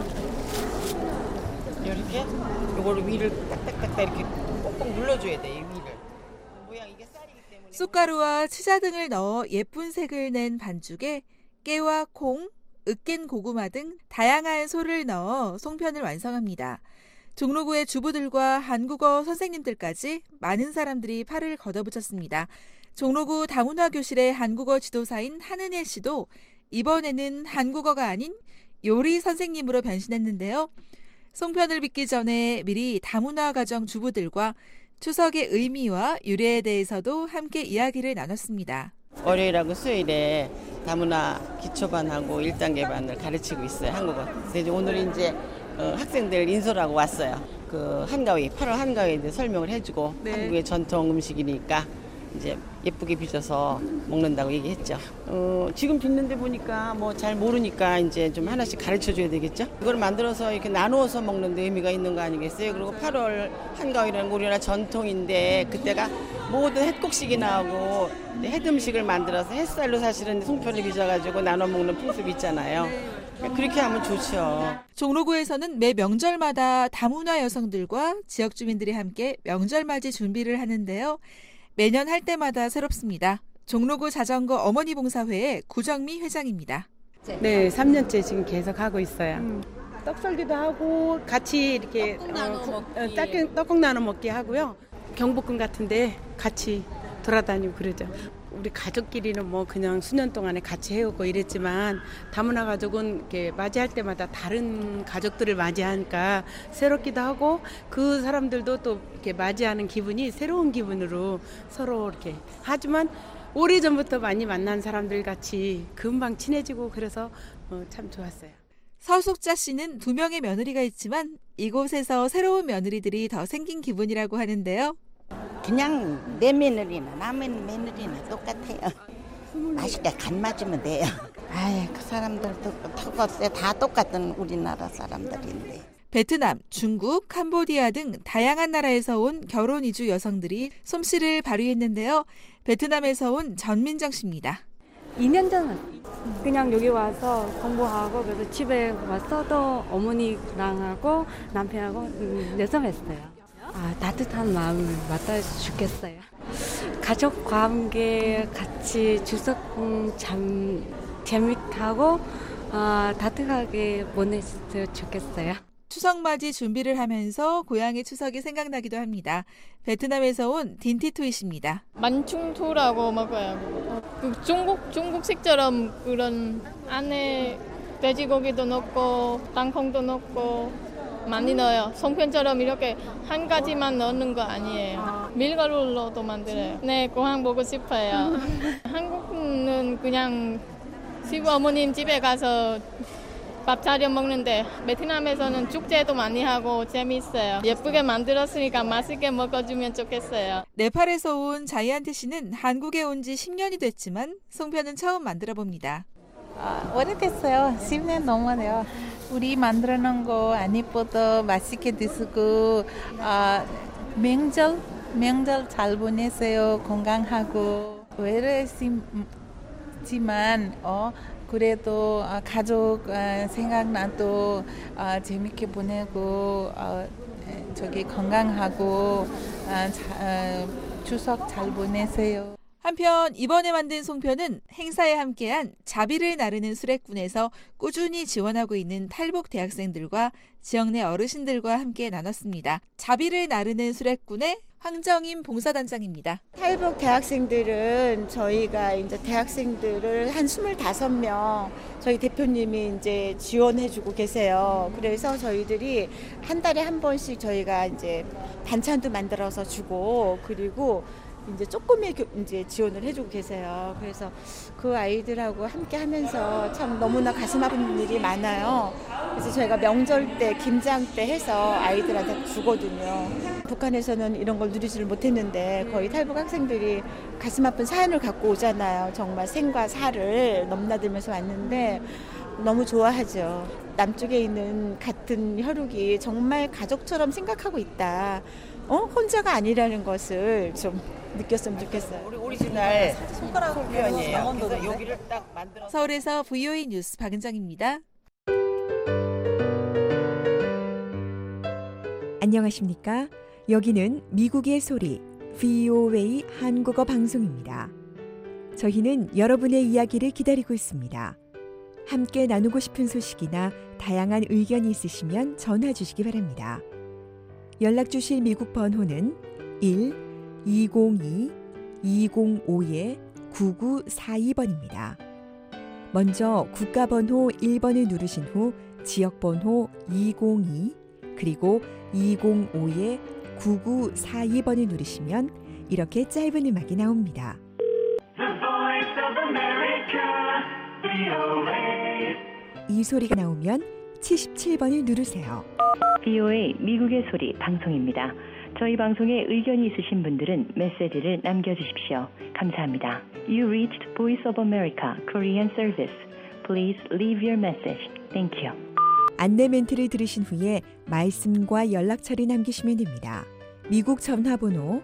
이렇게 요거를 위를 딱딱딱딱 이렇게 꼭꼭 눌러줘야 돼. 이 위를. 모양 이게 쌀이기 때문에. 쑥가루와 치자 등을 넣어 예쁜 색을 낸 반죽에 깨와 콩, 으깬 고구마 등 다양한 소를 넣어 송편을 완성합니다. 종로구의 주부들과 한국어 선생님들까지 많은 사람들이 팔을 걷어붙였습니다. 종로구 다문화 교실의 한국어 지도사인 한은혜 씨도 이번에는 한국어가 아닌 요리 선생님으로 변신했는데요. 송편을 빚기 전에 미리 다문화 가정 주부들과 추석의 의미와 유래에 대해서도 함께 이야기를 나눴습니다. 월요일하고 수요일에 다문화 기초반하고 1단계반을 가르치고 있어요. 한국어. 그래서 오늘 이제 학생들 인솔하고 왔어요. 그 한가위, 8월 한가위에 설명을 해주고 한국의 전통 음식이니까 이제 예쁘게 빚어서 먹는다고 얘기했죠. 지금 빚는데 보니까 뭐 잘 모르니까 이제 좀 하나씩 가르쳐 줘야 되겠죠. 이걸 만들어서 이렇게 나누어서 먹는 데 의미가 있는 거 아니겠어요? 그리고 8월 한가위라는 우리나라 전통인데 그때가 모든 햇곡식이 나오고 햇음식을 만들어서 햇살로 사실은 송편을 빚어가지고 나눠 먹는 풍습이 있잖아요. 그렇게 하면 좋죠. 종로구에서는 매 명절마다 다문화 여성들과 지역 주민들이 함께 명절맞이 준비를 하는데요. 매년 할 때마다 새롭습니다. 종로구 자전거 어머니 봉사회의 구정미 회장입니다. 네, 3년째 지금 계속 하고 있어요. 떡썰기도 하고 같이 이렇게 떡국 나눠 먹기 하고요. 경복궁 같은데 같이 돌아다니고 그러죠. 우리 가족끼리는 뭐 그냥 수년 동안에 같이 해오고 이랬지만 다문화 가족은 이렇게 맞이할 때마다 다른 가족들을 맞이하니까 새롭기도 하고 그 사람들도 또 이렇게 맞이하는 기분이 새로운 기분으로 서로 이렇게 하지만 오래전부터 많이 만난 사람들 같이 금방 친해지고 그래서 참 좋았어요. 서숙자 씨는 2명의 며느리가 있지만 이곳에서 새로운 며느리들이 더 생긴 기분이라고 하는데요. 그냥 내 며느리나 남의 며느리나 똑같아요. 맛있게 간 맞으면 돼요. 아이, 그 사람들도 다 똑같은 우리나라 사람들인데. 베트남, 중국, 캄보디아 등 다양한 나라에서 온 결혼 이주 여성들이 솜씨를 발휘했는데요. 베트남에서 온 전민정 씨입니다. 2년 전 그냥 여기 와서 공부하고 그래서 집에 와서 또 어머니랑 하고 남편하고 내성했어요. 따뜻한 마음을 받아 주겠어요. 가족 관계 같이 추석 참 재밌하고 따뜻하게 보냈으면 좋겠어요. 추석맞이 준비를 하면서 고향의 추석이 생각나기도 합니다. 베트남에서 온 딘티투이 씨입니다. 만충토라고 먹어요. 중국식처럼 그런 안에 돼지고기도 넣고 땅콩도 넣고 많이 넣어요. 송편처럼 이렇게 한 가지만 넣는 거 아니에요. 밀가루로도 만들어요. 네, 고향 보고 싶어요. 한국은 그냥 시부어머님 집에 가서 밥 차려 먹는데 베트남에서는 축제도 많이 하고 재미있어요. 예쁘게 만들었으니까 맛있게 먹어주면 좋겠어요. 네팔에서 온 자이안트 씨는 한국에 온 지 10년이 됐지만 송편은 처음 만들어 봅니다. 오래됐어요. 10년 넘어요. 우리 만들어 놓은 거 안 예뻐도 맛있게 드시고 명절 잘 보내세요. 건강하고 외로웠지만 그래도 가족 생각나도 재밌게 보내고 저기 건강하고 추석 잘 보내세요. 한편 이번에 만든 송편은 행사에 함께한 자비를 나르는 수레꾼에서 꾸준히 지원하고 있는 탈북 대학생들과 지역 내 어르신들과 함께 나눴습니다. 자비를 나르는 수레꾼의 황정임 봉사단장입니다. 탈북 대학생들은 저희가 이제 대학생들을 한 25명 저희 대표님이 이제 지원해주고 계세요. 그래서 저희들이 한 달에 한 번씩 저희가 이제 반찬도 만들어서 주고 그리고 이제 조금의 이제 지원을 해주고 계세요. 그래서 그 아이들하고 함께 하면서 참 너무나 가슴 아픈 일이 많아요. 그래서 저희가 명절 때, 김장 때 해서 아이들한테 주거든요. 북한에서는 이런 걸 누리지를 못했는데 거의 탈북 학생들이 가슴 아픈 사연을 갖고 오잖아요. 정말 생과 사를 넘나들면서 왔는데 너무 좋아하죠. 남쪽에 있는 같은 혈육이 정말 가족처럼 생각하고 있다. 혼자가 아니라는 것을 좀 느꼈으면 좋겠어요. 우리 오리지널 송편이에요. 그래서 여기를 딱 만들어서. 서울에서 VOA 뉴스 박은정입니다. 안녕하십니까? 여기는 미국의 소리 VOA 한국어 방송입니다. 저희는 여러분의 이야기를 기다리고 있습니다. 함께 나누고 싶은 소식이나 다양한 의견이 있으시면 전화 주시기 바랍니다. 연락 주실 미국 번호는 1-202-205-9942번입니다. 먼저 국가번호 1번을 누르신 후 지역번호 202 그리고 205-9942번을 누르시면 이렇게 짧은 음악이 나옵니다. 이 소리가 나오면 77번을 누르세요. VOA 미국의 소리 방송입니다. 저희 방송에 의견이 있으신 분들은 메시지를 남겨주십시오. 감사합니다. You reached Voice of America Korean Service. Please leave your message. Thank you. 안내 멘트를 들으신 후에 말씀과 연락처를 남기시면 됩니다. 미국 전화번호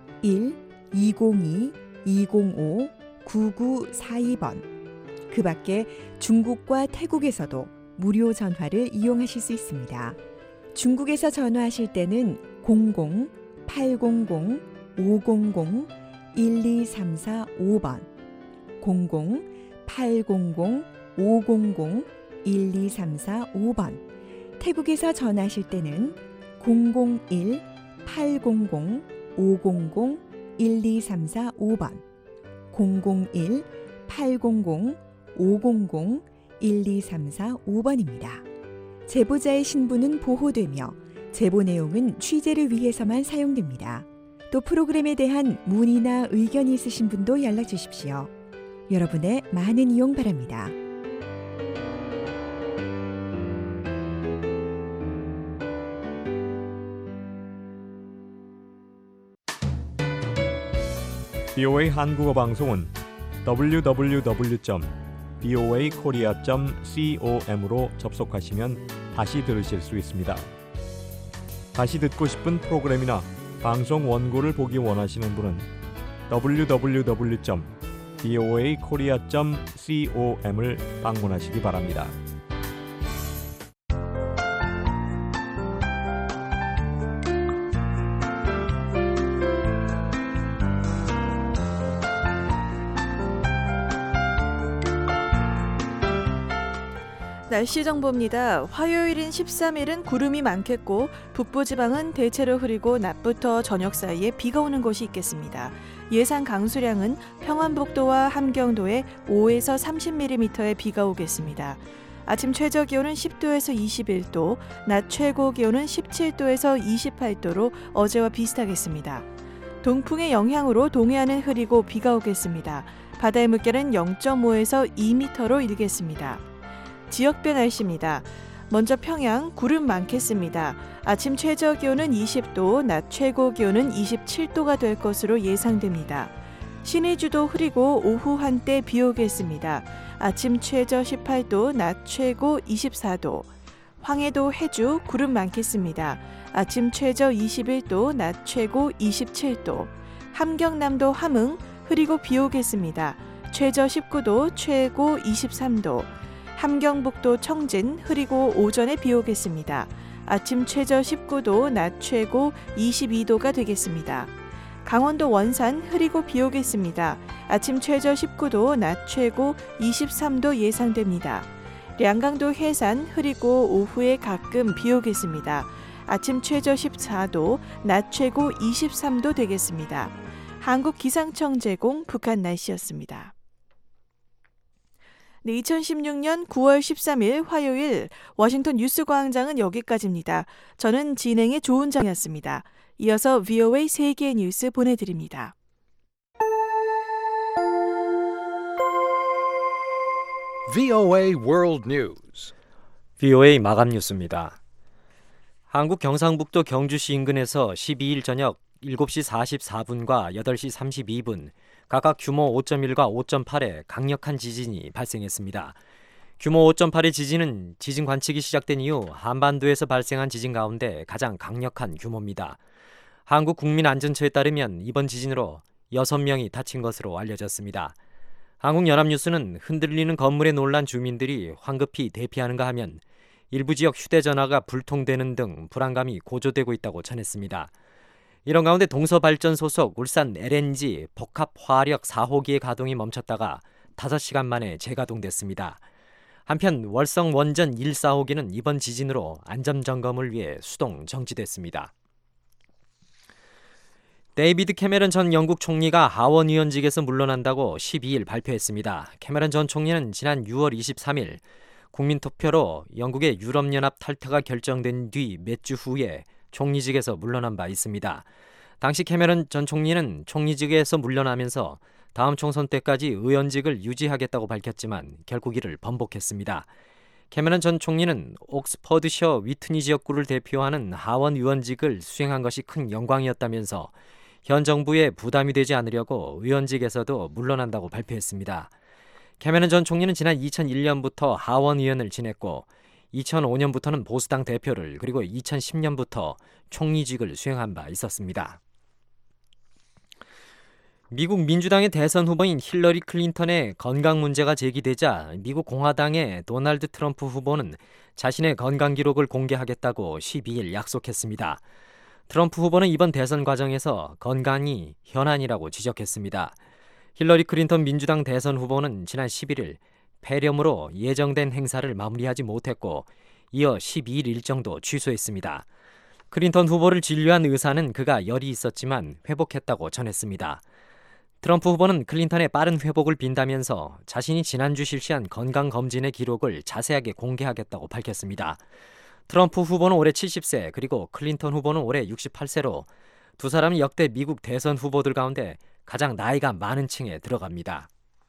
1-202-205-9942번. 그 밖에 중국과 태국에서도 무료 전화를 이용하실 수 있습니다. 중국에서 전화하실 때는 00-800-500-1234-5번 00-800-500-1234-5번 태국에서 전화하실 때는 001-800-500-1234-5번 001-800-500-1234-5번입니다. 제보자의 신분은 보호되며 제보 내용은 취재를 위해서만 사용됩니다. 또 프로그램에 대한 문의나 의견이 있으신 분도 연락 주십시오. 여러분의 많은 이용 바랍니다. BOA 한국어 방송은 www.boakorea.com으로 접속하시면 다시 들으실 수 있습니다. 다시 듣고 싶은 프로그램이나 방송 원고를 보기 원하시는 분은 www.boakorea.com을 방문하시기 바랍니다. 날씨 정보입니다. 화요일인 13일은 구름이 많겠고 북부지방은 대체로 흐리고 낮부터 저녁 사이에 비가 오는 곳이 있겠습니다. 예상 강수량은 평안북도와 함경도에 5에서 30mm의 비가 오겠습니다. 아침 최저 기온은 10도에서 21도, 낮 최고 기온은 17도에서 28도로 어제와 비슷하겠습니다. 동풍의 영향으로 동해안은 흐리고 비가 오겠습니다. 바다의 물결은 0.5에서 2m로 일겠습니다. 지역별 날씨입니다. 먼저 평양 구름 많겠습니다. 아침 최저 기온은 20도, 낮 최고 기온은 27도가 될 것으로 예상됩니다. 신의주도 흐리고 오후 한때 비 오겠습니다. 아침 최저 18도, 낮 최고 24도. 황해도 해주 구름 많겠습니다. 아침 최저 21도, 낮 최고 27도. 함경남도 함흥 흐리고 비 오겠습니다. 최저 19도, 최고 23도. 함경북도 청진 흐리고 오전에 비 오겠습니다. 아침 최저 19도, 낮 최고 22도가 되겠습니다. 강원도 원산 흐리고 비 오겠습니다. 아침 최저 19도, 낮 최고 23도 예상됩니다. 량강도 해산 흐리고 오후에 가끔 비 오겠습니다. 아침 최저 14도, 낮 최고 23도 되겠습니다. 한국기상청 제공 북한 날씨였습니다. 네, 2016년 9월 13일 화요일 워싱턴 뉴스광장은 여기까지입니다. 저는 진행의 조은정이었습니다. 이어서 VOA 세계 뉴스 보내드립니다. VOA World News. VOA 마감 뉴스입니다. 한국 경상북도 경주시 인근에서 12일 저녁 7시 44분과 8시 32분 각각 규모 5.1과 5.8의 강력한 지진이 발생했습니다. 규모 5.8의 지진은 지진 관측이 시작된 이후 한반도에서 발생한 지진 가운데 가장 강력한 규모입니다. 한국국민안전처에 따르면 이번 지진으로 6명이 다친 것으로 알려졌습니다. 한국연합뉴스는 흔들리는 건물에 놀란 주민들이 황급히 대피하는가 하면 일부 지역 휴대전화가 불통되는 등 불안감이 고조되고 있다고 전했습니다. 이런 가운데 동서발전 소속 울산 LNG 복합화력 4호기의 가동이 멈췄다가 5시간 만에 재가동됐습니다. 한편 월성 원전 1, 4호기는 이번 지진으로 안전점검을 위해 수동 정지됐습니다. 데이비드 캐메런 전 영국 총리가 하원 의원직에서 물러난다고 12일 발표했습니다. 캐메런 전 총리는 지난 6월 23일 국민투표로 영국의 유럽연합 탈퇴가 결정된 뒤 몇 주 후에 총리직에서 물러난 바 있습니다. 당시 캐메런 전 총리는 총리직에서 물러나면서 다음 총선 때까지 의원직을 유지하겠다고 밝혔지만 결국 이를 번복했습니다. 캐메런 전 총리는 옥스퍼드셔 위트니 지역구를 대표하는 하원 의원직을 수행한 것이 큰 영광이었다면서 현 정부에 부담이 되지 않으려고 의원직에서도 물러난다고 발표했습니다. 캐메런 전 총리는 지난 2001년부터 하원 의원을 지냈고 2005년부터는 보수당 대표를 그리고 2010년부터 총리직을 수행한 바 있었습니다. 미국 민주당의 대선 후보인 힐러리 클린턴의 건강 문제가 제기되자 미국 공화당의 도널드 트럼프 후보는 자신의 건강 기록을 공개하겠다고 12일 약속했습니다. 트럼프 후보는 이번 대선 과정에서 건강이 현안이라고 지적했습니다. 힐러리 클린턴 민주당 대선 후보는 지난 11일 폐렴으로 예정된 행사를 마무리하지 못했고 이어 12일 일정도 취소했습니다. 클린턴 후보를 진료한 의사는 그가 열이 있었지만 회복했다고 전했습니다. 트럼프 후보는 클린턴의 빠른 회복을 빈다면서 자신이 지난주 실시한 건강검진의 기록을 자세하게 공개하겠다고 밝혔습니다. 트럼프 후보는 올해 70세 그리고 클린턴 후보는 올해 68세로 두 사람은 역대 미국 대선 후보들 가운데 가장 나이가 많은 층에 들어갑니다.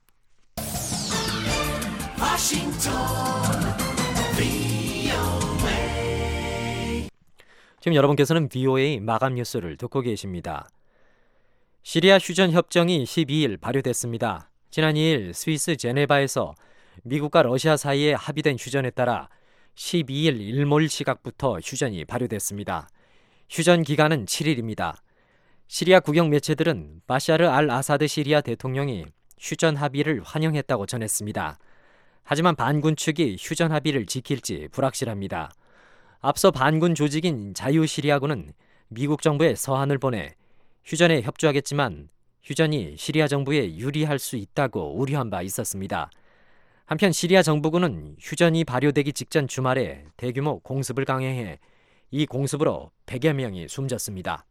지금 여러분께서는 VOA 마감 뉴스를 듣고 계십니다. 시리아 휴전 협정이 12일 발효됐습니다. 지난 2일 스위스 제네바에서 미국과 러시아 사이에 합의된 휴전에 따라 12일 일몰 시각부터 휴전이 발효됐습니다. 휴전 기간은 7일입니다. 시리아 국영 매체들은 바샤르 알 아사드 시리아 대통령이 휴전 합의를 환영했다고 전했습니다. 하지만 반군 측이 휴전 합의를 지킬지 불확실합니다. 앞서 반군 조직인 자유시리아군은 미국 정부에 서한을 보내 휴전에 협조하겠지만 휴전이 시리아 정부에 유리할 수 있다고 우려한 바 있었습니다. 한편 시리아 정부군은 휴전이 발효되기 직전 주말에 대규모 공습을 강행해 이 공습으로 100여 명이 숨졌습니다.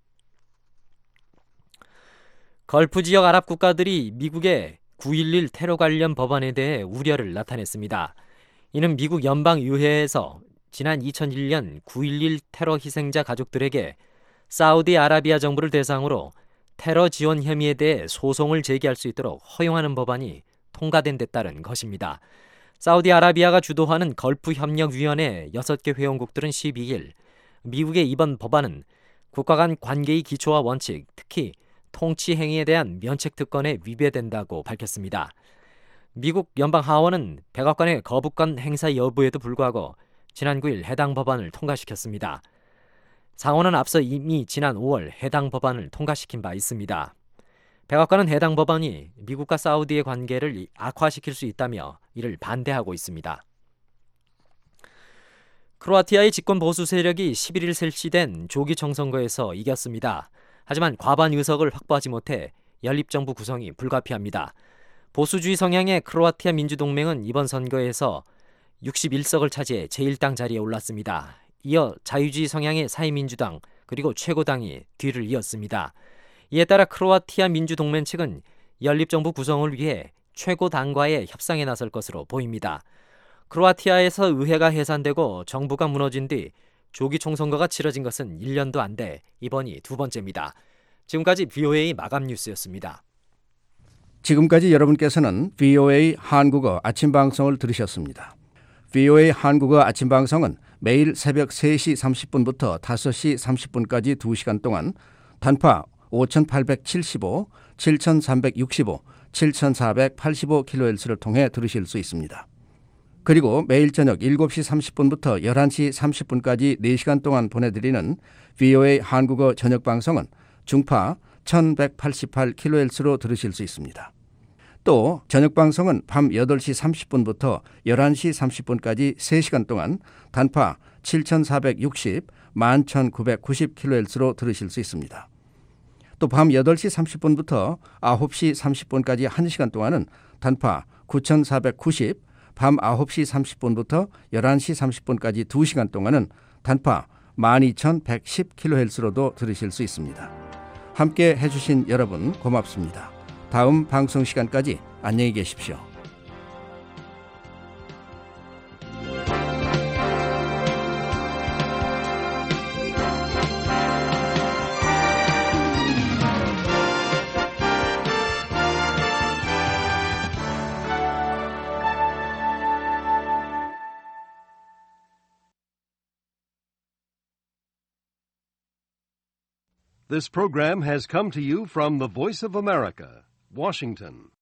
걸프 지역 아랍 국가들이 미국의 9.11 테러 관련 법안에 대해 우려를 나타냈습니다. 이는 미국 연방의회에서 지난 2001년 9.11 테러 희생자 가족들에게 사우디아라비아 정부를 대상으로 테러 지원 혐의에 대해 소송을 제기할 수 있도록 허용하는 법안이 통과된 데 따른 것입니다. 사우디아라비아가 주도하는 걸프협력위원회 6개 회원국들은 12일 미국의 이번 법안은 국가 간 관계의 기초와 원칙, 특히 통치 행위에 대한 면책 특권에 위배된다고 밝혔습니다. 미국 연방하원은 백악관의 거부권 행사 여부에도 불구하고 지난 9일 해당 법안을 통과시켰습니다. 상원은 앞서 이미 지난 5월 해당 법안을 통과시킨 바 있습니다. 백악관은 해당 법안이 미국과 사우디의 관계를 악화시킬 수 있다며 이를 반대하고 있습니다. 크로아티아의 집권 보수 세력이 11일 실시된 조기 총선거에서 이겼습니다. 하지만 과반 의석을 확보하지 못해 연립정부 구성이 불가피합니다. 보수주의 성향의 크로아티아 민주동맹은 이번 선거에서 61석을 차지해 제1당 자리에 올랐습니다. 이어 자유주의 성향의 사회민주당 그리고 최고당이 뒤를 이었습니다. 이에 따라 크로아티아 민주동맹 측은 연립정부 구성을 위해 최고당과의 협상에 나설 것으로 보입니다. 크로아티아에서 의회가 해산되고 정부가 무너진 뒤 조기 총선거가 치러진 것은 1년도 안 돼 이번이 두 번째입니다. 지금까지 VOA 마감 뉴스였습니다. 지금까지 여러분께서는 VOA 한국어 아침 방송을 들으셨습니다. VOA 한국어 아침 방송은 매일 새벽 3시 30분부터 5시 30분까지 2시간 동안 단파 5875, 7365, 7485kHz를 통해 들으실 수 있습니다. 그리고 매일 저녁 7시 30분부터 11시 30분까지 4시간 동안 보내드리는 VOA 한국어 저녁 방송은 중파 1188kHz로 들으실 수 있습니다. 또 저녁 방송은 밤 8시 30분부터 11시 30분까지 3시간 동안 단파 7460, 11990kHz로 들으실 수 있습니다. 또 밤 8시 30분부터 9시 30분까지 1시간 동안은 단파 9490, 밤 9시 30분부터 11시 30분까지 2시간 동안은 단파 12110kHz로도 들으실 수 있습니다. 함께 해주신 여러분 고맙습니다. 다음 방송 시간까지 안녕히 계십시오. This program has come to you from the Voice of America, Washington.